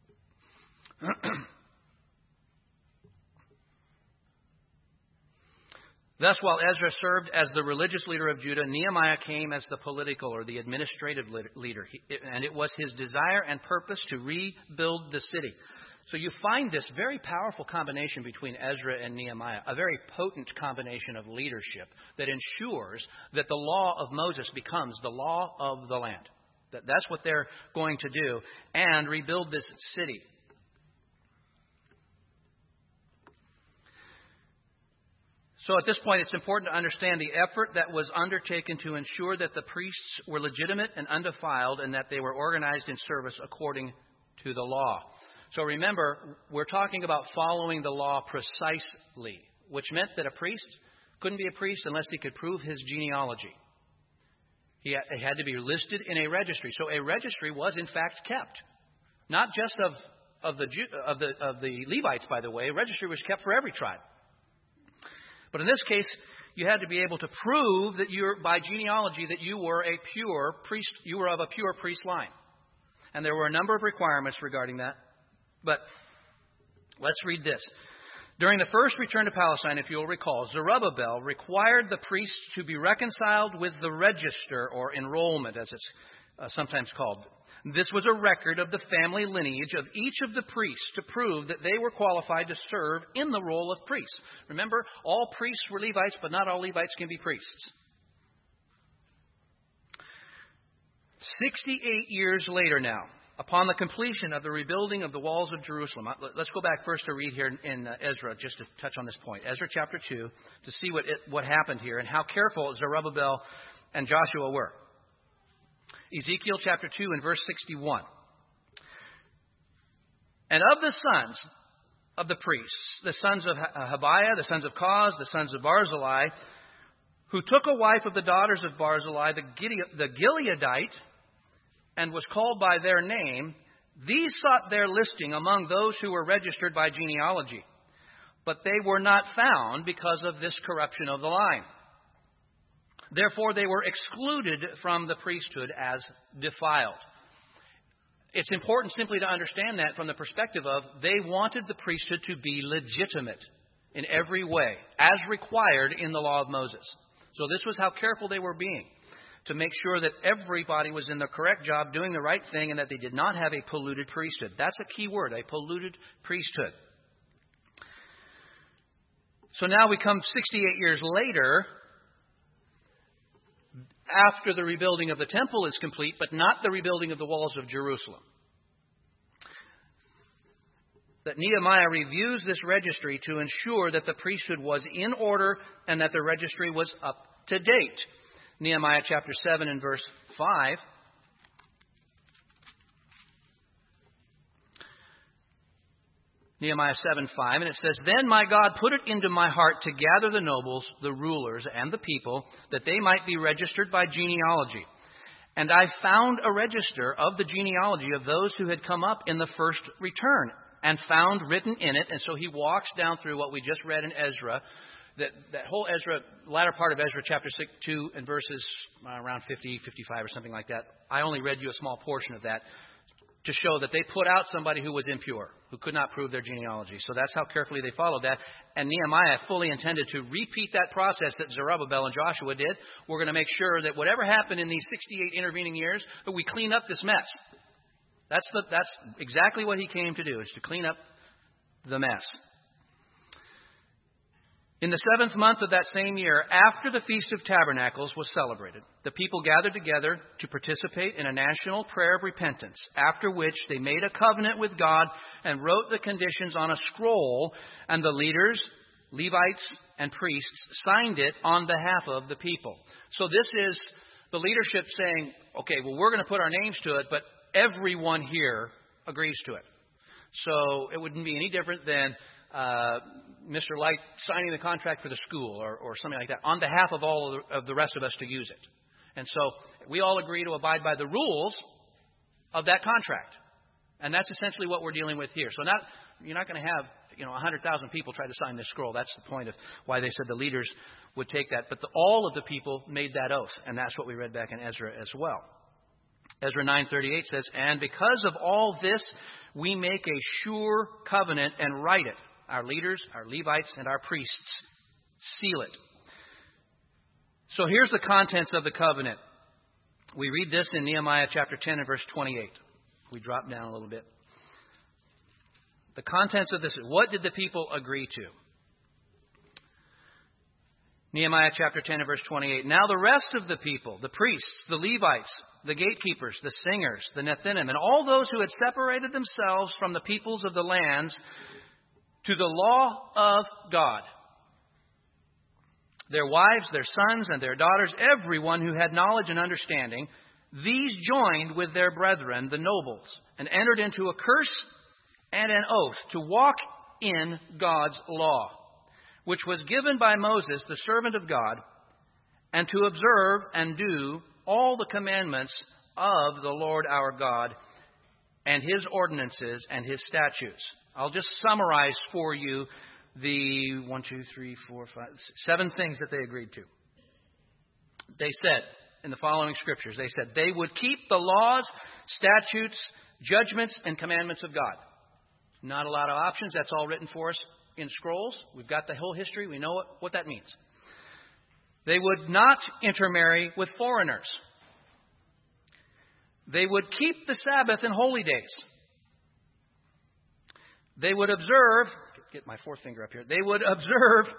Thus, while Ezra served as the religious leader of Judah, Nehemiah came as the political or the administrative leader. And it was his desire and purpose to rebuild the city. So you find this very powerful combination between Ezra and Nehemiah, a very potent combination of leadership that ensures that the law of Moses becomes the law of the land. That's what they're going to do, and rebuild this city. So at this point, it's important to understand the effort that was undertaken to ensure that the priests were legitimate and undefiled and that they were organized in service according to the law. So remember, we're talking about following the law precisely, which meant that a priest couldn't be a priest unless he could prove his genealogy. He had to be listed in a registry. So a registry was in fact kept, not just of the Levites, by the way. A registry was kept for every tribe. But in this case, you had to be able to prove that by genealogy that you were a pure priest. You were of a pure priest line, and there were a number of requirements regarding that. But let's read this. During the first return to Palestine, if you'll recall, Zerubbabel required the priests to be reconciled with the register, or enrollment, as it's sometimes called. This was a record of the family lineage of each of the priests to prove that they were qualified to serve in the role of priests. Remember, all priests were Levites, but not all Levites can be priests. 68 years later now, upon the completion of the rebuilding of the walls of Jerusalem. Let's go back first to read here in Ezra, just to touch on this point. Ezra chapter 2, to see what happened here and how careful Zerubbabel and Joshua were. Ezekiel chapter 2 and verse 61. And of the sons of the priests, the sons of Habiah, the sons of Koz, the sons of Barzillai, who took a wife of the daughters of Barzillai, the Gileadite, and was called by their name, these sought their listing among those who were registered by genealogy. But they were not found because of this corruption of the line. Therefore, they were excluded from the priesthood as defiled. It's important simply to understand that from the perspective of they wanted the priesthood to be legitimate in every way, as required in the law of Moses. So this was how careful they were being, to make sure that everybody was in the correct job, doing the right thing, and that they did not have a polluted priesthood. That's a key word, a polluted priesthood. So now we come 68 years later, after the rebuilding of the temple is complete, but not the rebuilding of the walls of Jerusalem. That Nehemiah reviews this registry to ensure that the priesthood was in order and that the registry was up to date. Nehemiah chapter 7 and verse 5. Nehemiah 7:5, and it says, Then my God put it into my heart to gather the nobles, the rulers, and the people, that they might be registered by genealogy. And I found a register of the genealogy of those who had come up in the first return, and found written in it. And so he walks down through what we just read in Ezra, that whole Ezra, latter part of Ezra chapter 2 and verses around 50, 55 or something like that. I only read you a small portion of that to show that they put out somebody who was impure, who could not prove their genealogy. So that's how carefully they followed that. And Nehemiah fully intended to repeat that process that Zerubbabel and Joshua did. We're going to make sure that whatever happened in these 68 intervening years, that we clean up this mess. That's exactly what he came to do, is to clean up the mess. In the 7th month of that same year, after the Feast of Tabernacles was celebrated, the people gathered together to participate in a national prayer of repentance, after which they made a covenant with God and wrote the conditions on a scroll, and the leaders, Levites, and priests signed it on behalf of the people. So this is the leadership saying, okay, well, we're going to put our names to it, but everyone here agrees to it. So it wouldn't be any different than Mr. Light signing the contract for the school or something like that on behalf of all of the rest of us to use it. And so we all agree to abide by the rules of that contract. And that's essentially what we're dealing with here. So you're not going to have 100,000 people try to sign this scroll. That's the point of why they said the leaders would take that. But all of the people made that oath. And that's what we read back in Ezra as well. Ezra 9:38 says, "And because of all this, we make a sure covenant and write it. Our leaders, our Levites, and our priests seal it." So here's the contents of the covenant. We read this in Nehemiah chapter 10 and verse 28. We drop down a little bit. The contents of this, what did the people agree to? Nehemiah chapter 10 and verse 28. "Now the rest of the people, the priests, the Levites, the gatekeepers, the singers, the Nethinim, and all those who had separated themselves from the peoples of the lands to the law of God, their wives, their sons, and their daughters, everyone who had knowledge and understanding, these joined with their brethren, the nobles, and entered into a curse and an oath to walk in God's law, which was given by Moses, the servant of God, and to observe and do all the commandments of the Lord our God and His ordinances and His statutes." I'll just summarize for you the 7 things that they agreed to. They said, in the following scriptures, they said they would keep the laws, statutes, judgments, and commandments of God. Not a lot of options. That's all written for us in scrolls. We've got the whole history. We know what that means. They would not intermarry with foreigners. They would keep the Sabbath and holy days. They would observe, get my forefinger up here, they would observe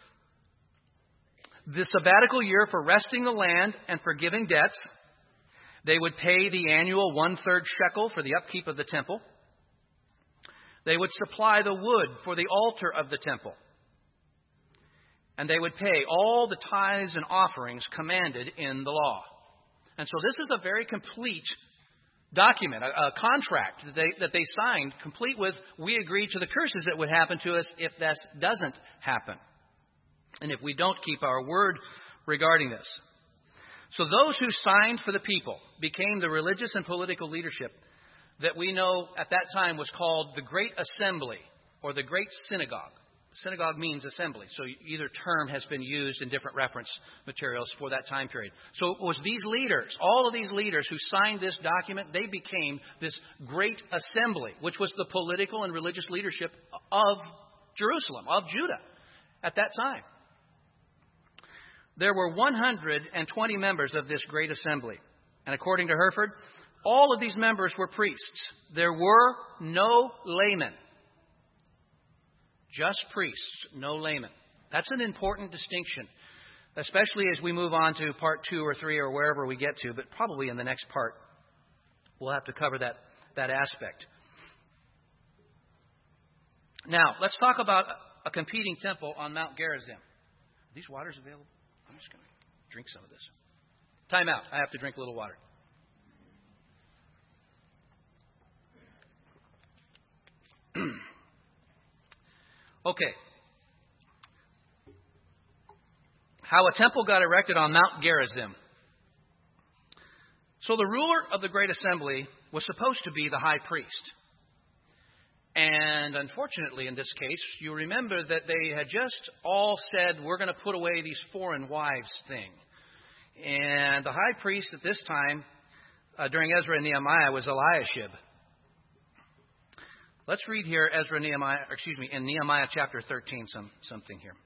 the sabbatical year for resting the land and forgiving debts. They would pay the annual 1/3 shekel for the upkeep of the temple. They would supply the wood for the altar of the temple. And they would pay all the tithes and offerings commanded in the law. And so this is a very complete document, a contract that they signed, complete with, we agree to the curses that would happen to us if this doesn't happen, and if we don't keep our word regarding this. So those who signed for the people became the religious and political leadership that we know at that time was called the Great Assembly or the Great Synagogue. Synagogue means assembly, so either term has been used in different reference materials for that time period. So it was these leaders, all of these leaders who signed this document, they became this Great Assembly, which was the political and religious leadership of Jerusalem, of Judah at that time. There were 120 members of this Great Assembly, and according to Hereford, all of these members were priests. There were no laymen. Just priests, no laymen. That's an important distinction, especially as we move on to part 2 or 3 or wherever we get to, but probably in the next part we'll have to cover that aspect. Now, let's talk about a competing temple on Mount Gerizim. Are these waters available? I'm just going to drink some of this. Time out. I have to drink a little water. Okay. How a temple got erected on Mount Gerizim. So the ruler of the Great Assembly was supposed to be the high priest. And unfortunately, in this case, you remember that they had just all said, we're going to put away these foreign wives thing. And the high priest at this time, during Ezra and Nehemiah, was Eliashib. Let's read here in Nehemiah chapter 13 something here.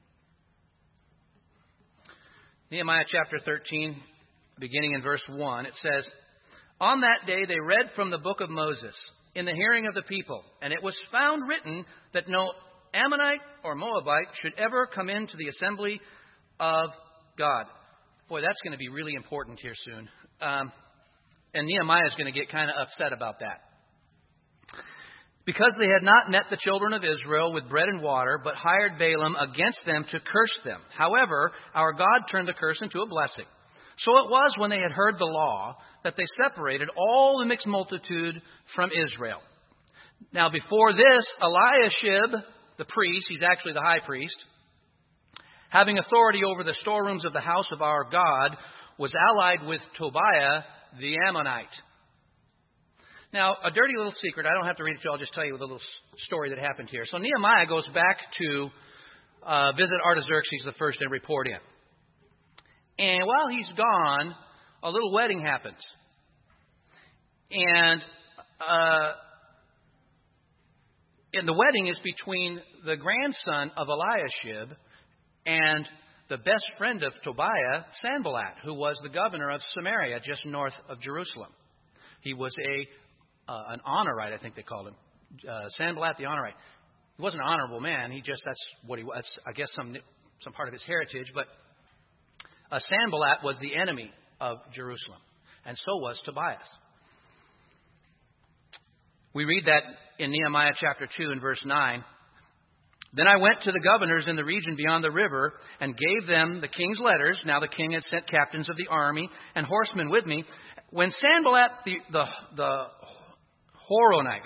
Nehemiah chapter 13, beginning in verse 1, it says, "On that day they read from the book of Moses in the hearing of the people, and it was found written that no Ammonite or Moabite should ever come into the assembly of God." Boy, that's going to be really important here soon. And Nehemiah is going to get kind of upset about that. "Because they had not met the children of Israel with bread and water, but hired Balaam against them to curse them. However, our God turned the curse into a blessing. So it was when they had heard the law that they separated all the mixed multitude from Israel. Now before this, Eliashib, the priest, he's actually the high priest, having authority over the storerooms of the house of our God, was allied with Tobiah the Ammonite. Now, a dirty little secret. I don't have to read it to you. I'll just tell you the little story that happened here. So Nehemiah goes back to visit Artaxerxes the first and report in. And while he's gone, a little wedding happens. And the wedding is between the grandson of Eliashib and the best friend of Tobiah, Sanballat, who was the governor of Samaria, just north of Jerusalem. He was an honorite, I think they called him. Sanballat the honorite. He wasn't an honorable man. That's what he was. I guess some part of his heritage. But Sanballat was the enemy of Jerusalem. And so was Tobias. We read that in Nehemiah chapter 2 and verse 9. Then I went to the governors in the region beyond the river and gave them the king's letters. Now the king had sent captains of the army and horsemen with me. When Sanballat the Horonite,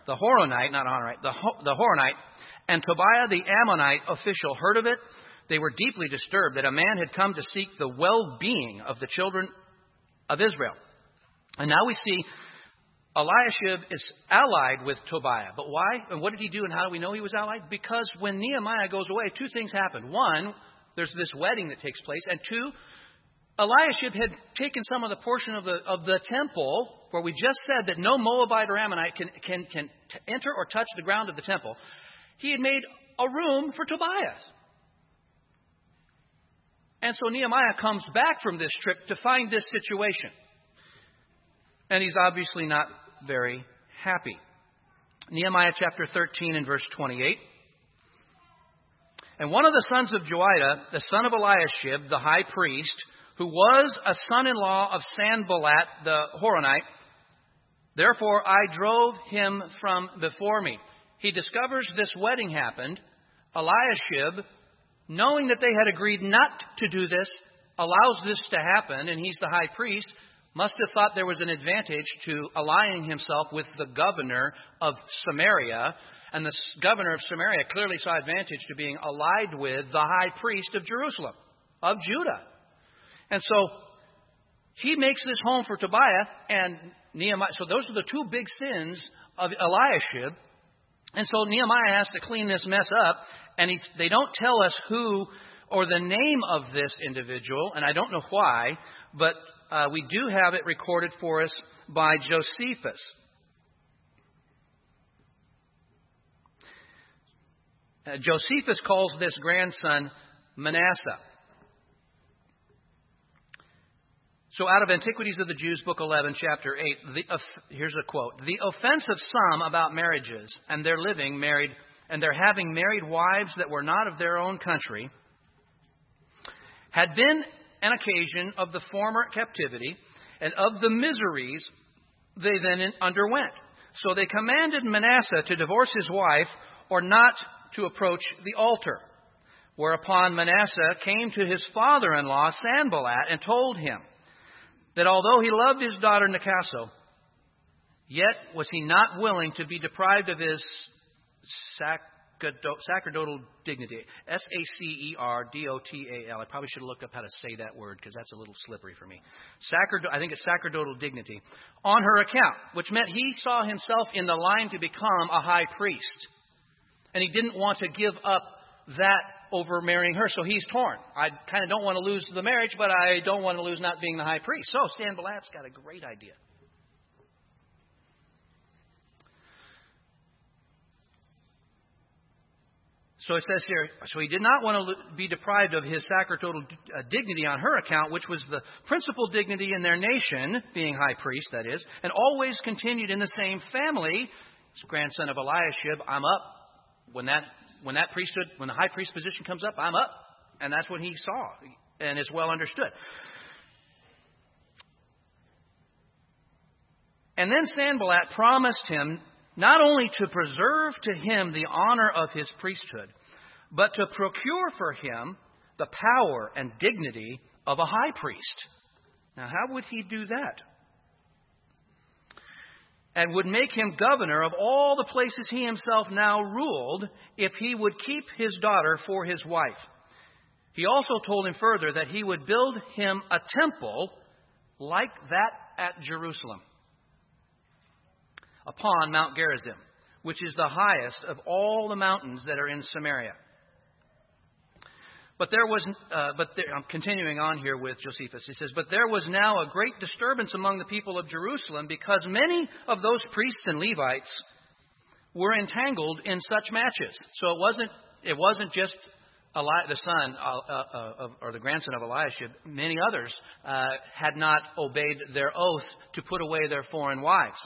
and Tobiah the Ammonite official heard of it, they were deeply disturbed that a man had come to seek the well-being of the children of Israel. And now we see Eliashib is allied with Tobiah. But why? And what did he do and how do we know he was allied? Because when Nehemiah goes away, two things happen. One, there's this wedding that takes place. And two, Eliashib had taken some of the portion of the temple where we just said that no Moabite or Ammonite can enter or touch the ground of the temple. He had made a room for Tobiah. And so Nehemiah comes back from this trip to find this situation. And he's obviously not very happy. Nehemiah chapter 13 and verse 28. And one of the sons of Joiada, the son of Eliashib, the high priest, who was a son-in-law of Sanballat the Horonite, therefore I drove him from before me. He discovers this wedding happened. Eliashib, knowing that they had agreed not to do this, allows this to happen, and he's the high priest, must have thought there was an advantage to aligning himself with the governor of Samaria. And the governor of Samaria clearly saw advantage to being allied with the high priest of Jerusalem, of Judah. And so he makes this home for Tobiah and Nehemiah. So those are the two big sins of Eliashib. And so Nehemiah has to clean this mess up. And they don't tell us who or the name of this individual. And I don't know why, but we do have it recorded for us by Josephus. Josephus calls this grandson Manasseh. So out of Antiquities of the Jews, Book 11, Chapter 8, here's a quote. The offense of some about marriages and their living married, and their having married wives that were not of their own country, had been an occasion of the former captivity and of the miseries they then underwent. So they commanded Manasseh to divorce his wife or not to approach the altar. Whereupon Manasseh came to his father-in-law Sanballat and told him that although he loved his daughter Nicaso, yet was he not willing to be deprived of his sacerdotal dignity. Sacerdotal. I probably should have looked up how to say that word because that's a little slippery for me. I think it's sacerdotal dignity. On her account, which meant he saw himself in the line to become a high priest. And he didn't want to give up that over marrying her, so he's torn. I kind of don't want to lose the marriage, but I don't want to lose not being the high priest. So Sanballat's got a great idea. So it says here, so he did not want to be deprived of his sacerdotal dignity on her account, which was the principal dignity in their nation, being high priest, that is, and always continued in the same family. His grandson of Eliashib, I'm up. When the high priest position comes up, I'm up. And that's what he saw, and is well understood. And then Sanballat promised him not only to preserve to him the honor of his priesthood, but to procure for him the power and dignity of a high priest. Now, how would he do that? And would make him governor of all the places he himself now ruled if he would keep his daughter for his wife. He also told him further that he would build him a temple like that at Jerusalem, upon Mount Gerizim, which is the highest of all the mountains that are in Samaria. I'm continuing on here with Josephus. He says, but there was now a great disturbance among the people of Jerusalem because many of those priests and Levites were entangled in such matches. So it wasn't just the son or the grandson of Eliashib. Many others had not obeyed their oath to put away their foreign wives.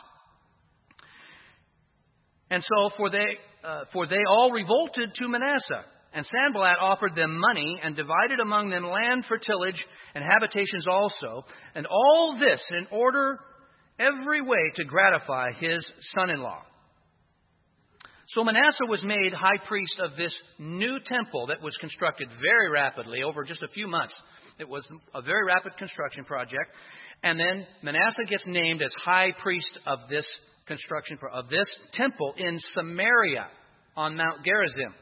And so for they all revolted to Manasseh. And Sanballat offered them money and divided among them land for tillage and habitations also. And all this in order every way to gratify his son-in-law. So Manasseh was made high priest of this new temple that was constructed very rapidly over just a few months. It was a very rapid construction project. And then Manasseh gets named as high priest of this construction, of this temple in Samaria on Mount Gerizim.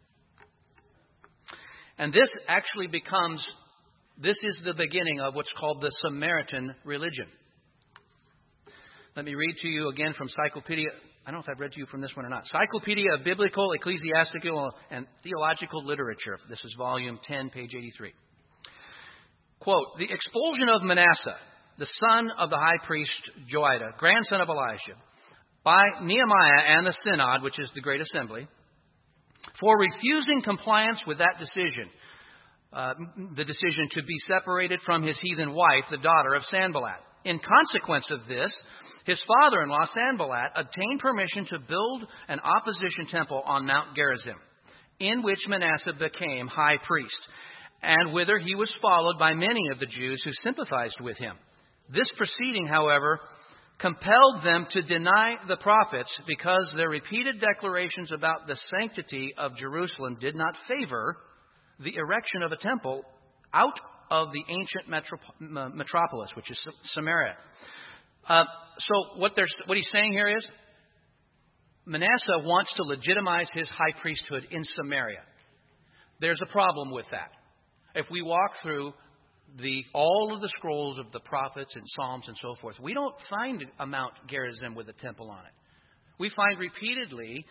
And this actually this is the beginning of what's called the Samaritan religion. Let me read to you again from Cyclopedia. I don't know if I've read to you from this one or not. Cyclopedia of Biblical, Ecclesiastical, and Theological Literature. This is volume 10, page 83. Quote, the expulsion of Manasseh, the son of the high priest Joiada, grandson of Eliashib, by Nehemiah and the Synod, which is the Great Assembly, for refusing compliance with that decision, the decision to be separated from his heathen wife, the daughter of Sanballat. In consequence of this, his father-in-law, Sanballat, obtained permission to build an opposition temple on Mount Gerizim, in which Manasseh became high priest, and whither he was followed by many of the Jews who sympathized with him. This proceeding, however, compelled them to deny the prophets because their repeated declarations about the sanctity of Jerusalem did not favor the erection of a temple out of the ancient metropolis, which is Samaria. So what he's saying here is Manasseh wants to legitimize his high priesthood in Samaria. There's a problem with that. If we walk through all of the scrolls of the prophets and Psalms and so forth, we don't find a Mount Gerizim with a temple on it. We find repeatedly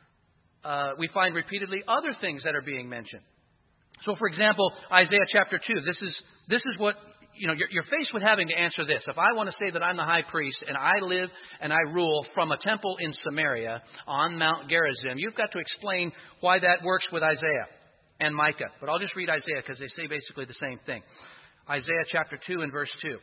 other things that are being mentioned. So, for example, Isaiah chapter 2. This is what you're faced with having to answer this. If I want to say that I'm the high priest and I live and I rule from a temple in Samaria on Mount Gerizim, you've got to explain why that works with Isaiah and Micah. But I'll just read Isaiah because they say basically the same thing. Isaiah chapter 2 and verse 2.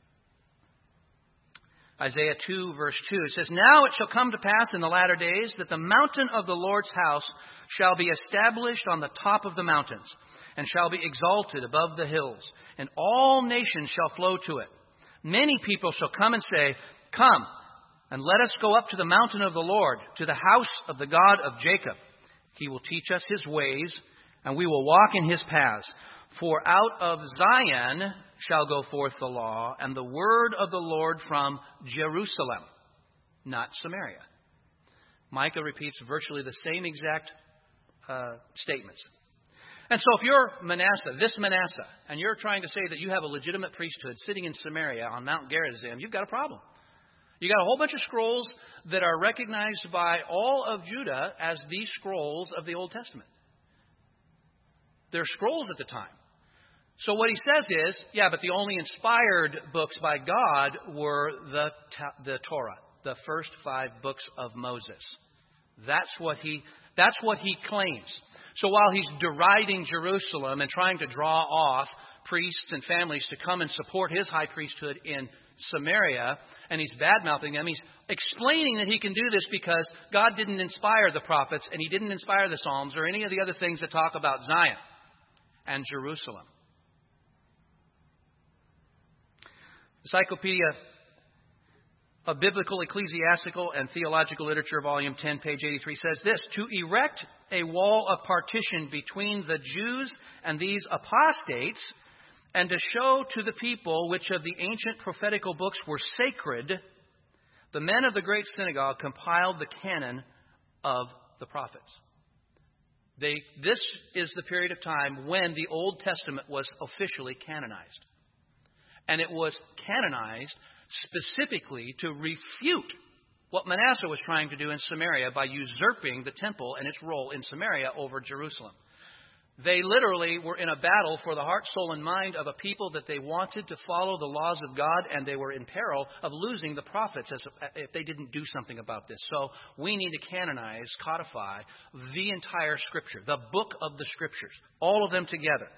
Isaiah 2 verse 2. It says, now it shall come to pass in the latter days that the mountain of the Lord's house shall be established on the top of the mountains, and shall be exalted above the hills, and all nations shall flow to it. Many people shall come and say, come, and let us go up to the mountain of the Lord, to the house of the God of Jacob. He will teach us his ways, and we will walk in his paths. For out of Zion shall go forth the law, and the word of the Lord from Jerusalem, not Samaria. Micah repeats virtually the same exact statements. And so if you're Manasseh, and you're trying to say that you have a legitimate priesthood sitting in Samaria on Mount Gerizim, you've got a problem. You've got a whole bunch of scrolls that are recognized by all of Judah as the scrolls of the Old Testament. They're scrolls at the time. So what he says is, yeah, but the only inspired books by God were the Torah, the first 5 books of Moses. That's what he claims. So while he's deriding Jerusalem and trying to draw off priests and families to come and support his high priesthood in Samaria, and he's bad-mouthing them, he's explaining that he can do this because God didn't inspire the prophets and he didn't inspire the Psalms or any of the other things that talk about Zion and Jerusalem. Encyclopedia of Biblical, Ecclesiastical, and Theological Literature, volume 10, page 83, says this: to erect a wall of partition between the Jews and these apostates, and to show to the people which of the ancient prophetical books were sacred, the men of the great synagogue compiled the canon of the prophets. This is the period of time when the Old Testament was officially canonized. And it was canonized specifically to refute what Manasseh was trying to do in Samaria by usurping the temple and its role in Samaria over Jerusalem. They literally were in a battle for the heart, soul, and mind of a people that they wanted to follow the laws of God, and they were in peril of losing the prophets if they didn't do something about this. So we need to canonize, codify the entire Scripture, the book of the Scriptures, all of them together.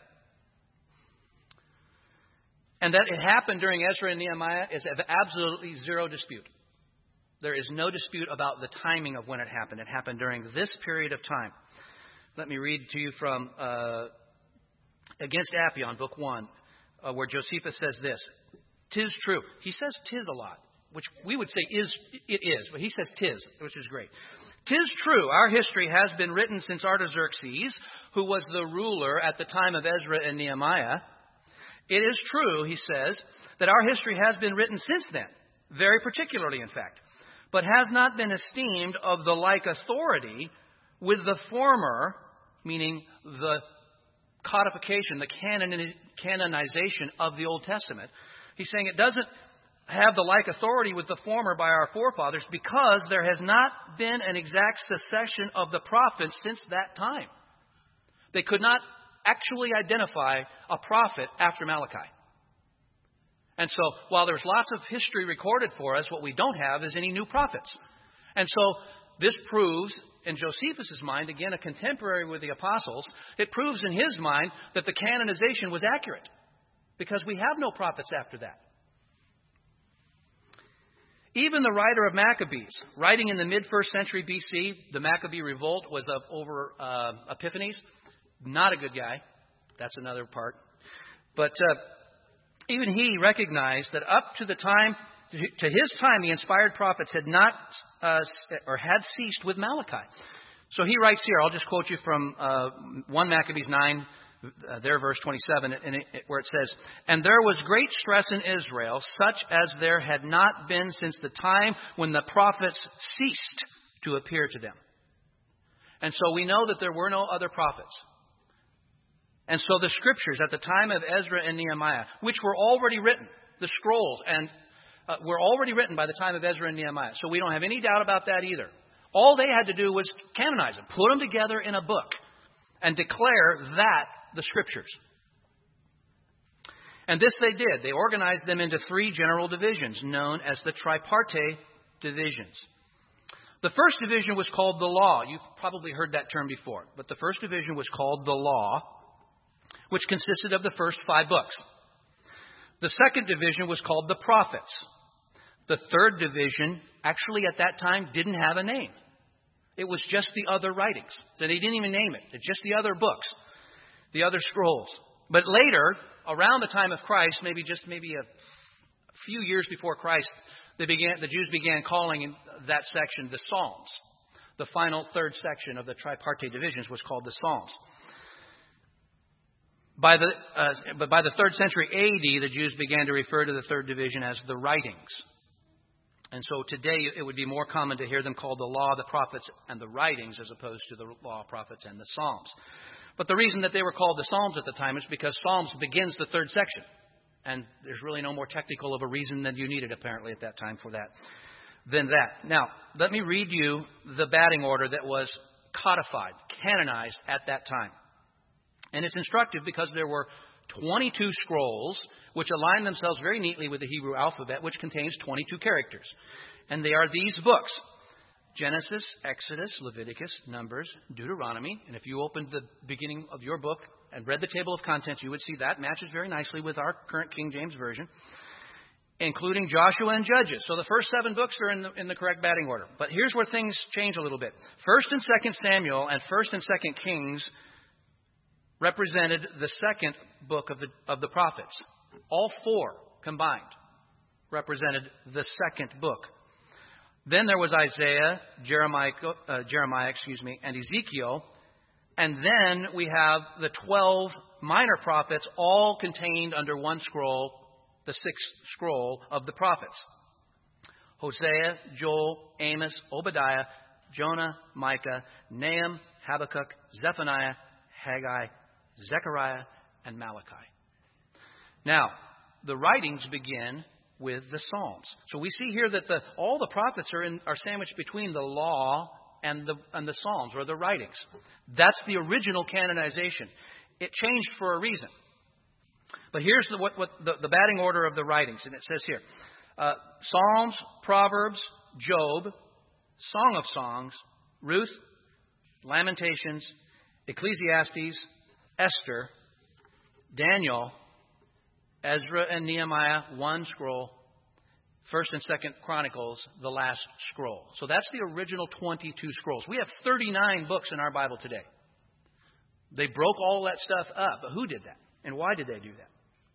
And that it happened during Ezra and Nehemiah is of absolutely zero dispute. There is no dispute about the timing of when it happened. It happened during this period of time. Let me read to you from Against Appian, Book 1, where Josephus says this. "'Tis true." He says "'tis" a lot, which we would say it is, but he says "'tis," which is great. "'Tis true, our history has been written since Artaxerxes, who was the ruler at the time of Ezra and Nehemiah. It is true," he says, "that our history has been written since then, very particularly, in fact, but has not been esteemed of the like authority with the former," meaning the codification, the canonization of the Old Testament. He's saying it doesn't have the like authority with the former by our forefathers because there has not been an exact succession of the prophets since that time. They could not actually identify a prophet after Malachi. And so while there's lots of history recorded for us, what we don't have is any new prophets. And so this proves, in Josephus' mind, again, a contemporary with the apostles, it proves in his mind that the canonization was accurate because we have no prophets after that. Even the writer of Maccabees, writing in the mid-1st century BC, the Maccabee revolt was over Epiphanes. Not a good guy. That's another part. But even he recognized that up to the time, to his time, the inspired prophets had not had ceased with Malachi. So he writes here, I'll just quote you from 1 Maccabees 9, there verse 27, where it says, "And there was great stress in Israel, such as there had not been since the time when the prophets ceased to appear to them." And so we know that there were no other prophets. And so the scriptures at the time of Ezra and Nehemiah, which were already written, the scrolls, and were already written by the time of Ezra and Nehemiah. So we don't have any doubt about that either. All they had to do was canonize them, put them together in a book, and declare that the scriptures. And this they did. They organized them into 3 general divisions known as the tripartite divisions. The first division was called the law. You've probably heard that term before. But the first division was called the law, which consisted of the first 5 books. The second division was called the prophets. The third division, actually at that time, didn't have a name. It was just the other writings. So they didn't even name it. It's just the other books, the other scrolls. But later, around the time of Christ, maybe a few years before Christ, the Jews began calling that section the Psalms. The final third section of the tripartite divisions was called the Psalms. But by the 3rd century AD, the Jews began to refer to the third division as the writings. And so today it would be more common to hear them called the law, the prophets, and the writings as opposed to the law, prophets, and the Psalms. But the reason that they were called the Psalms at the time is because Psalms begins the third section. And there's really no more technical of a reason than you needed apparently at that time for that than that. Now, let me read you the batting order that was codified, canonized at that time. And it's instructive because there were 22 scrolls which align themselves very neatly with the Hebrew alphabet, which contains 22 characters. And they are these books: Genesis, Exodus, Leviticus, Numbers, Deuteronomy. And if you opened the beginning of your book and read the table of contents, you would see that matches very nicely with our current King James Version, including Joshua and Judges. So the first 7 books are in the correct batting order. But here's where things change a little bit. 1st and 2nd Samuel and 1st and 2nd Kings represented the second book of the prophets. All 4 combined represented the second book. Then there was Isaiah, Jeremiah, and Ezekiel. And then we have the 12 minor prophets, all contained under one scroll, the 6th scroll of the prophets: Hosea, Joel, Amos, Obadiah, Jonah, Micah, Nahum, Habakkuk, Zephaniah, Haggai, Zechariah, and Malachi. Now, the writings begin with the Psalms. So we see here that all the prophets are sandwiched between the law and the Psalms, or the writings. That's the original canonization. It changed for a reason. But here's the batting order of the writings, and it says here, Psalms, Proverbs, Job, Song of Songs, Ruth, Lamentations, Ecclesiastes, Esther, Daniel, Ezra and Nehemiah, one scroll, 1st and 2nd Chronicles, the last scroll. So that's the original 22 scrolls. We have 39 books in our Bible today. They broke all that stuff up. But who did that? And why did they do that?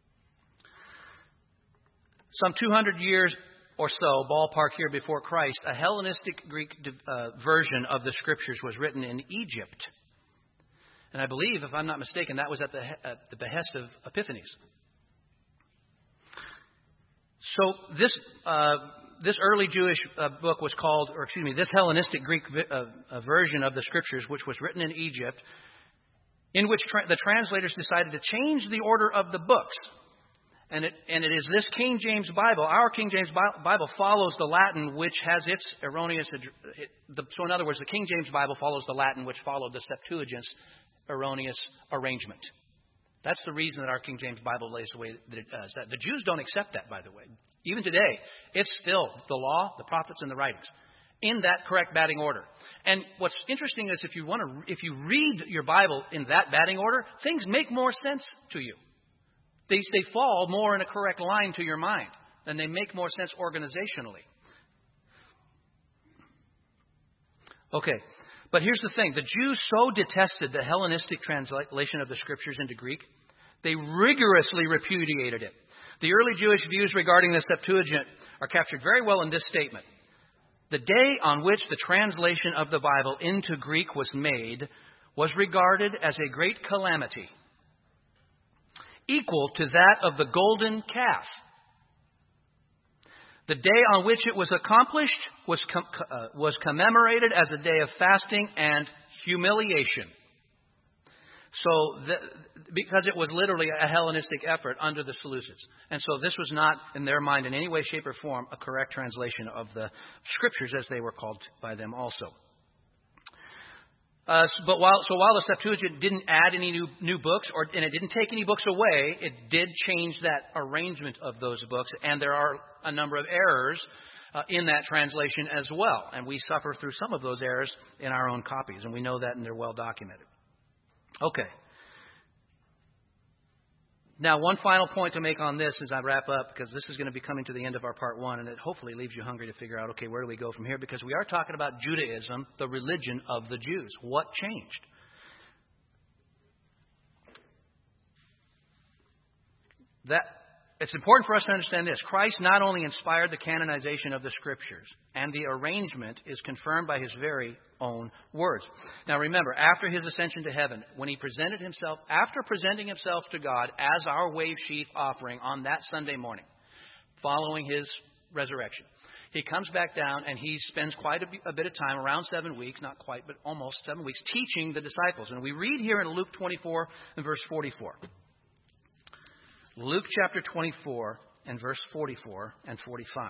Some 200 years or so, ballpark here before Christ, a Hellenistic Greek version of the Scriptures was written in Egypt. And I believe, if I'm not mistaken, that was at the behest of Epiphanes. So this early Jewish book was called, this Hellenistic Greek version of the Scriptures, which was written in Egypt, in which the translators decided to change the order of the books. And it is this King James Bible. Our King James Bible follows the Latin, which has its erroneous... So in other words, the King James Bible follows the Latin, which followed the Septuagint's erroneous arrangement. That's the reason that our King James Bible lays the way that it does. The Jews don't accept that, by the way. Even today, it's still the law, the prophets, and the writings in that correct batting order. And what's interesting is if you read your Bible in that batting order, things make more sense to you. They fall more in a correct line to your mind, and they make more sense organizationally. Okay, but here's the thing. The Jews so detested the Hellenistic translation of the Scriptures into Greek, they rigorously repudiated it. The early Jewish views regarding the Septuagint are captured very well in this statement. The day on which the translation of the Bible into Greek was made was regarded as a great calamity, equal to that of the golden calf. The day on which it was accomplished was commemorated as a day of fasting and humiliation. So, because it was literally a Hellenistic effort under the Seleucids. And so this was not, in their mind, in any way, shape, or form, a correct translation of the Scriptures as they were called by them also. But while the Septuagint didn't add any new books, and it didn't take any books away, it did change that arrangement of those books, and there are a number of errors in that translation as well. And we suffer through some of those errors in our own copies, and we know that, and they're well documented. Okay. Now, one final point to make on this as I wrap up, because this is going to be coming to the end of our part one, and it hopefully leaves you hungry to figure out, okay, where do we go from here? Because we are talking about Judaism, the religion of the Jews. What changed? It's important for us to understand this. Christ not only inspired the canonization of the Scriptures, and the arrangement is confirmed by His very own words. Now remember, after His ascension to heaven, when He presenting Himself to God as our wave sheaf offering on that Sunday morning, following His resurrection, He comes back down and He spends quite a bit of time, around 7 weeks, not quite, but almost 7 weeks, teaching the disciples. And we read here in Luke 24 and verse 44. Luke chapter 24 and verse 44 and 45.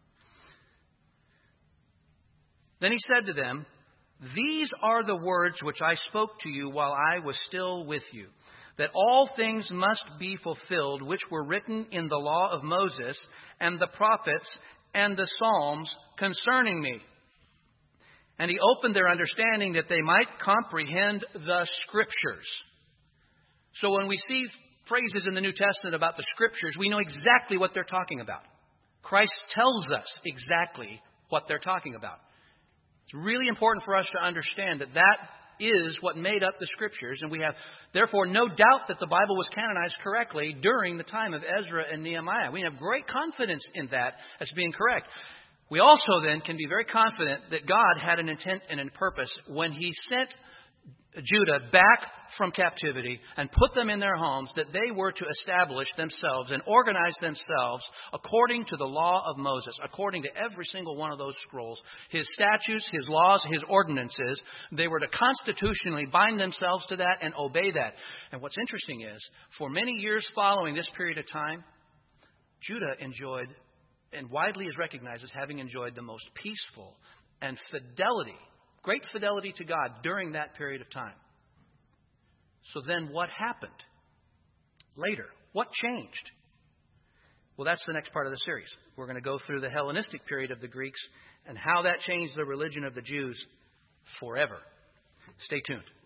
Then He said to them, "These are the words which I spoke to you while I was still with you, that all things must be fulfilled which were written in the law of Moses and the prophets and the Psalms concerning me." And He opened their understanding that they might comprehend the Scriptures. So when we see phrases in the New Testament about the Scriptures, we know exactly what they're talking about. Christ tells us exactly what they're talking about. It's really important for us to understand that is what made up the Scriptures, and we have, therefore, no doubt that the Bible was canonized correctly during the time of Ezra and Nehemiah. We have great confidence in that as being correct. We also then can be very confident that God had an intent and a purpose when He sent Judah back from captivity and put them in their homes, that they were to establish themselves and organize themselves according to the law of Moses, according to every single one of those scrolls, his statutes, his laws, his ordinances. They were to constitutionally bind themselves to that and obey that. And what's interesting is, for many years following this period of time, Judah enjoyed, and widely is recognized as having enjoyed, the most peaceful and great fidelity to God during that period of time. So then what happened later? What changed? Well, that's the next part of the series. We're going to go through the Hellenistic period of the Greeks and how that changed the religion of the Jews forever. Stay tuned.